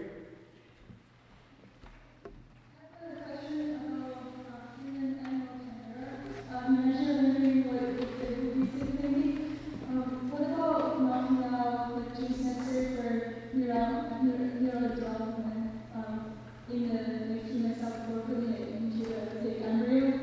I have a question about human animal chimera. You mentioned what it would be significant. What about knocking out the gene sensor for neural development in the human cell before putting it into the embryo?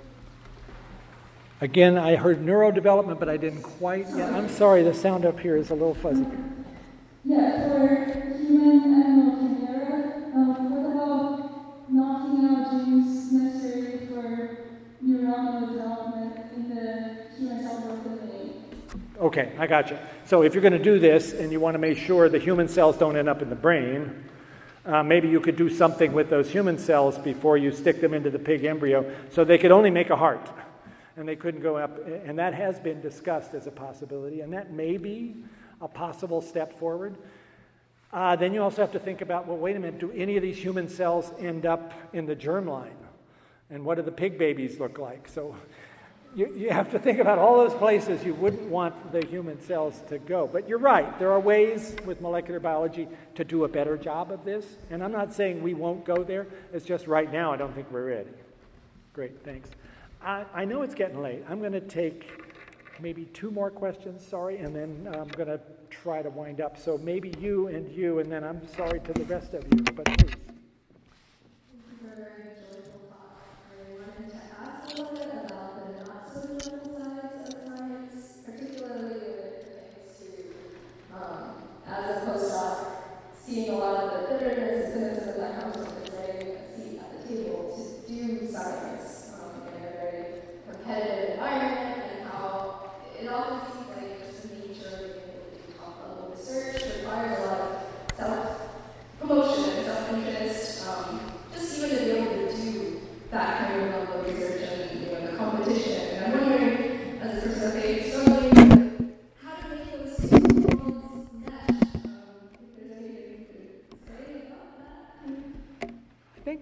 Again, I heard neurodevelopment, but I didn't quite yet. I'm sorry, the sound up here is a little fuzzy. Yeah, for human animal chimera, what about knocking out genes necessary for neuronal development in the human cell procreation? Okay, I got you. So if you're going to do this and you want to make sure the human cells don't end up in the brain, maybe you could do something with those human cells before you stick them into the pig embryo so they could only make a heart. And they couldn't go up, and that has been discussed as a possibility, and that may be a possible step forward. Then you also have to think about, well, wait a minute, do any of these human cells end up in the germline? And what do the pig babies look like? So you have to think about all those places you wouldn't want the human cells to go. But you're right, there are ways with molecular biology to do a better job of this, and I'm not saying we won't go there. It's just right now I don't think we're ready. Great, thanks. I know it's getting late. I'm going to take maybe 2 more questions, sorry, and then I'm going to try to wind up. So maybe you, and then I'm sorry to the rest of you, but please. Thank you for a very joyful talk. I wanted to ask a little bit about the not-so-joyful sides of science, particularly when it pertains to, as a postdoc, seeing a lot of the bitterness and cynicism that comes with getting a seat at the table to do science. Competitive environment, and how it often seems like just the nature of being able to do top-level research requires a lot of self-promotion and self-interest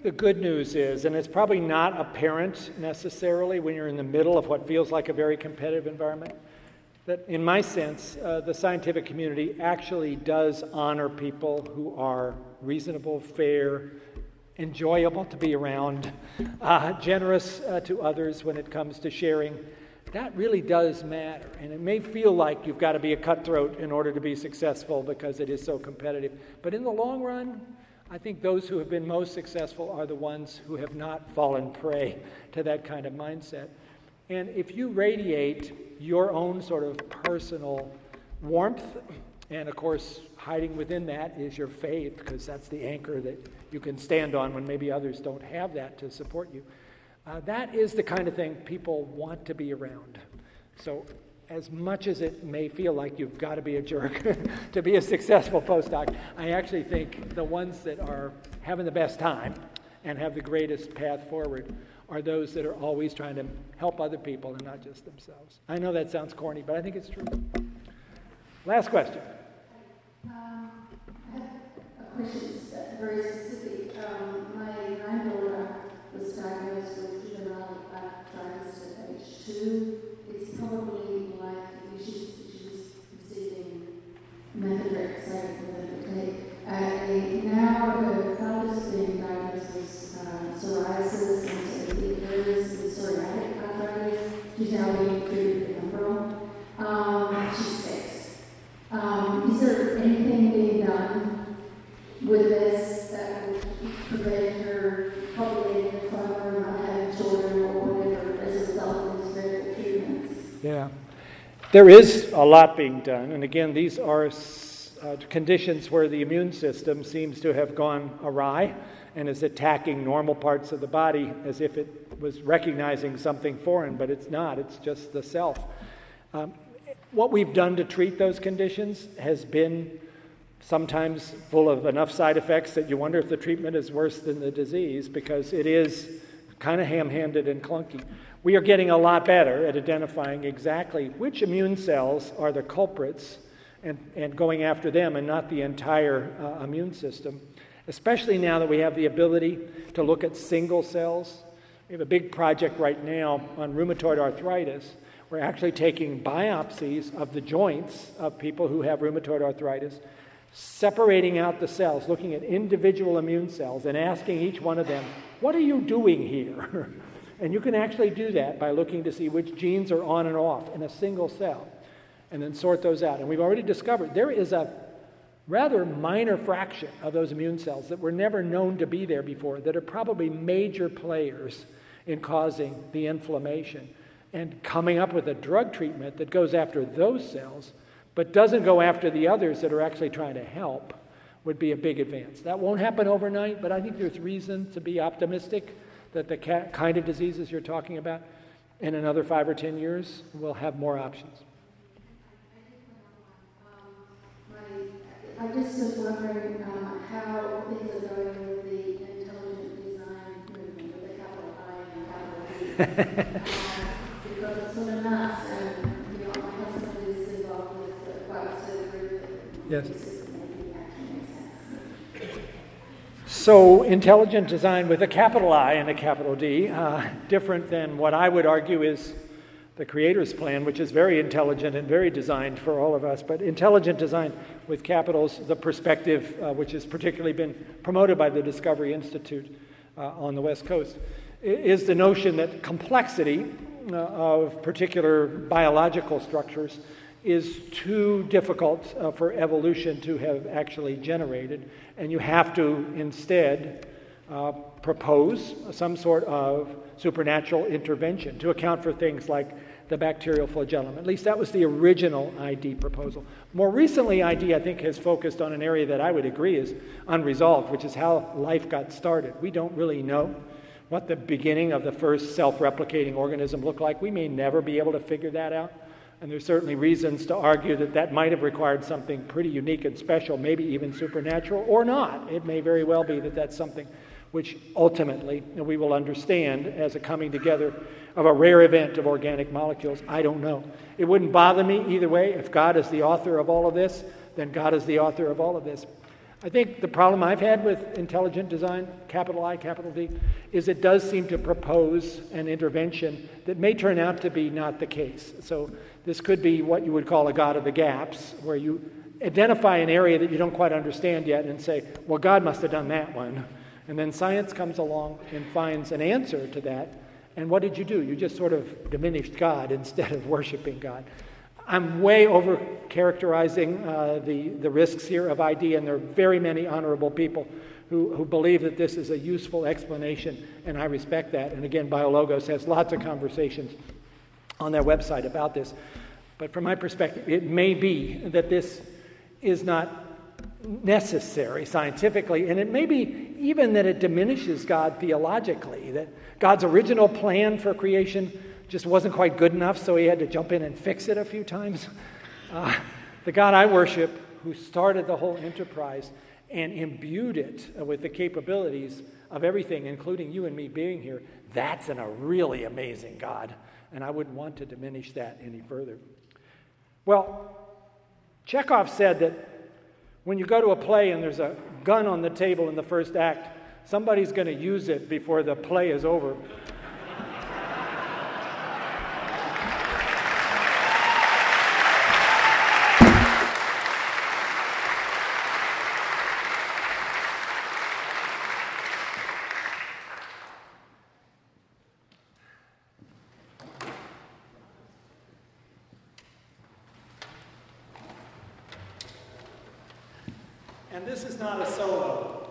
the good news is, and it's probably not apparent necessarily when you're in the middle of what feels like a very competitive environment, that in my sense, the scientific community actually does honor people who are reasonable, fair, enjoyable to be around, generous to others when it comes to sharing. That really does matter. And it may feel like you've got to be a cutthroat in order to be successful because it is so competitive. But in the long run, I think those who have been most successful are the ones who have not fallen prey to that kind of mindset. And if you radiate your own sort of personal warmth, and of course, hiding within that is your faith, because that's the anchor that you can stand on when maybe others don't have that to support you. That is the kind of thing people want to be around. So as much as it may feel like you've got to be a jerk to be a successful postdoc, I actually think the ones that are having the best time and have the greatest path forward are those that are always trying to help other people and not just themselves. I know that sounds corny, but I think it's true. Last question. I have a question that's very specific. My granddaughter was diagnosed with juvenile arthritis at age 2. It's probably like she's receiving methotrexate for the now her father's been diagnosed with psoriasis and psoriatic arthritis. She's now being treated with Umbro. She's 6. Is there anything being done with this that would prevent her probably in the farmer not having children or whatever as a result of these medical treatments? Yeah. There is a lot being done. And again, these are conditions where the immune system seems to have gone awry and is attacking normal parts of the body as if it was recognizing something foreign, but it's not. It's just the self. What we've done to treat those conditions has been sometimes full of enough side effects that you wonder if the treatment is worse than the disease, because it is kind of ham-handed and clunky. We are getting a lot better at identifying exactly which immune cells are the culprits and going after them and not the entire immune system, especially now that we have the ability to look at single cells. We have a big project right now on rheumatoid arthritis. We're actually taking biopsies of the joints of people who have rheumatoid arthritis, separating out the cells, looking at individual immune cells and asking each one of them, what are you doing here? And you can actually do that by looking to see which genes are on and off in a single cell and then sort those out. And we've already discovered there is a rather minor fraction of those immune cells that were never known to be there before that are probably major players in causing the inflammation. And coming up with a drug treatment that goes after those cells but doesn't go after the others that are actually trying to help would be a big advance. That won't happen overnight, but I think there's reason to be optimistic that the kind of diseases you're talking about in another 5 or 10 years will have more options. I just was wondering how things are going with the intelligent design movement with the capital I and capital D. Because it's sort of nuts, and my husband is involved with quite a study group. Yes. Maybe actually makes sense. So intelligent design with a capital I and a capital D, different than what I would argue is the Creator's plan, which is very intelligent and very designed for all of us. But intelligent design with capitals, the perspective which has particularly been promoted by the Discovery Institute on the West Coast, is the notion that complexity of particular biological structures is too difficult for evolution to have actually generated, and you have to instead propose some sort of supernatural intervention to account for things like the bacterial flagellum. At least that was the original ID proposal. More recently, ID, I think, has focused on an area that I would agree is unresolved, which is how life got started. We don't really know what the beginning of the first self-replicating organism looked like. We may never be able to figure that out. And there's certainly reasons to argue that that might have required something pretty unique and special, maybe even supernatural, or not. It may very well be that that's something which ultimately we will understand as a coming together of a rare event of organic molecules. I don't know. It wouldn't bother me either way. If God is the author of all of this, then God is the author of all of this. I think the problem I've had with intelligent design, capital I, capital D, is it does seem to propose an intervention that may turn out to be not the case. So this could be what you would call a God of the gaps, where you identify an area that you don't quite understand yet and say, well, God must have done that one. And then science comes along and finds an answer to that. And what did you do? You just sort of diminished God instead of worshiping God. I'm way over characterizing the risks here of ID, and there are very many honorable people who believe that this is a useful explanation, and I respect that. And again, BioLogos has lots of conversations on their website about this. But from my perspective, it may be that this is not necessary scientifically, and it may be even that it diminishes God theologically, that God's original plan for creation just wasn't quite good enough, so he had to jump in and fix it a few times. The God I worship, who started the whole enterprise and imbued it with the capabilities of everything, including you and me being here, that's a really amazing God, and I wouldn't want to diminish that any further. Well, Chekhov said that when you go to a play and there's a gun on the table in the first act, somebody's going to use it before the play is over. And this is not a solo.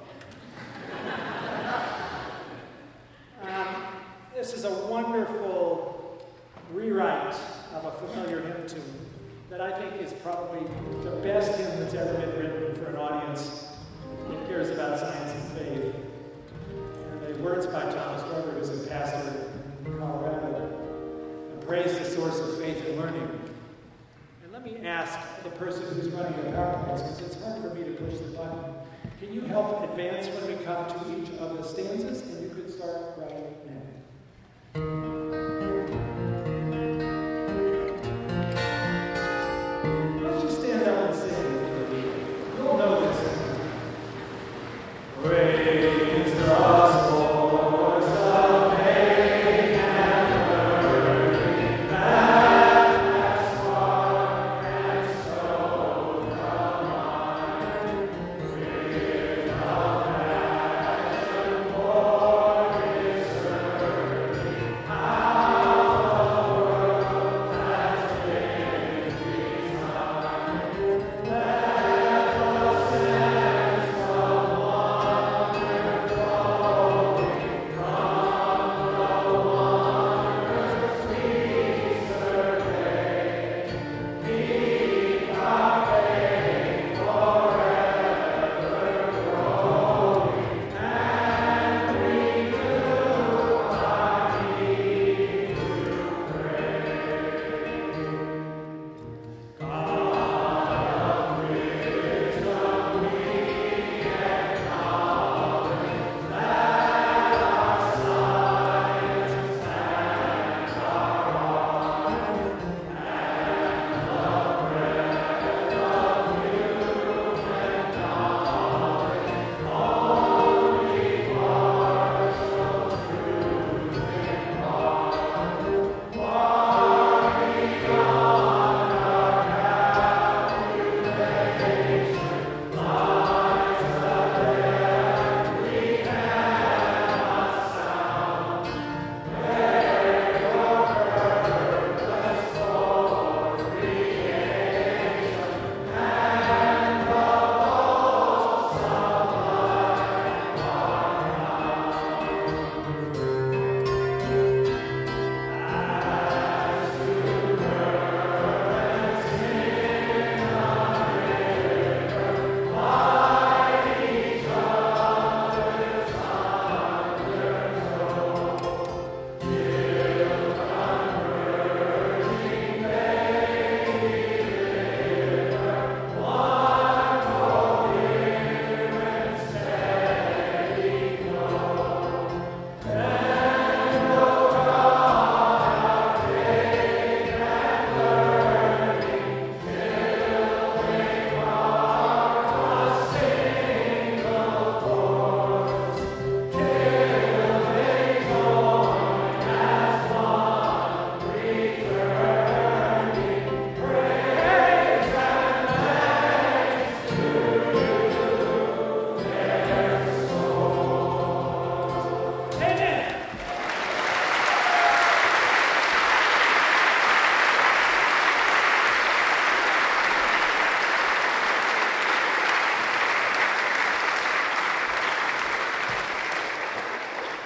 This is a wonderful rewrite of a familiar hymn tune that I think is probably the best hymn that's ever been written for an audience that cares about science and faith. And the words by Thomas Drucker, who's a pastor in Colorado, praise the source of faith and learning. Let me ask the person who's running the PowerPoints, because it's hard for me to push the button. Can you help advance when we come to each of the stanzas? And you could start right now. Let's just stand up and sing it. You'll know this. Praise the source of faith and learning, that has far and so the mind, with a passion for His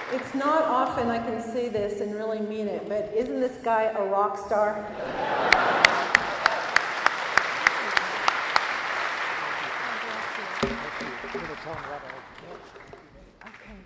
It's not often I can say this and really mean it, but isn't this guy a rock star? I'm going to tell him about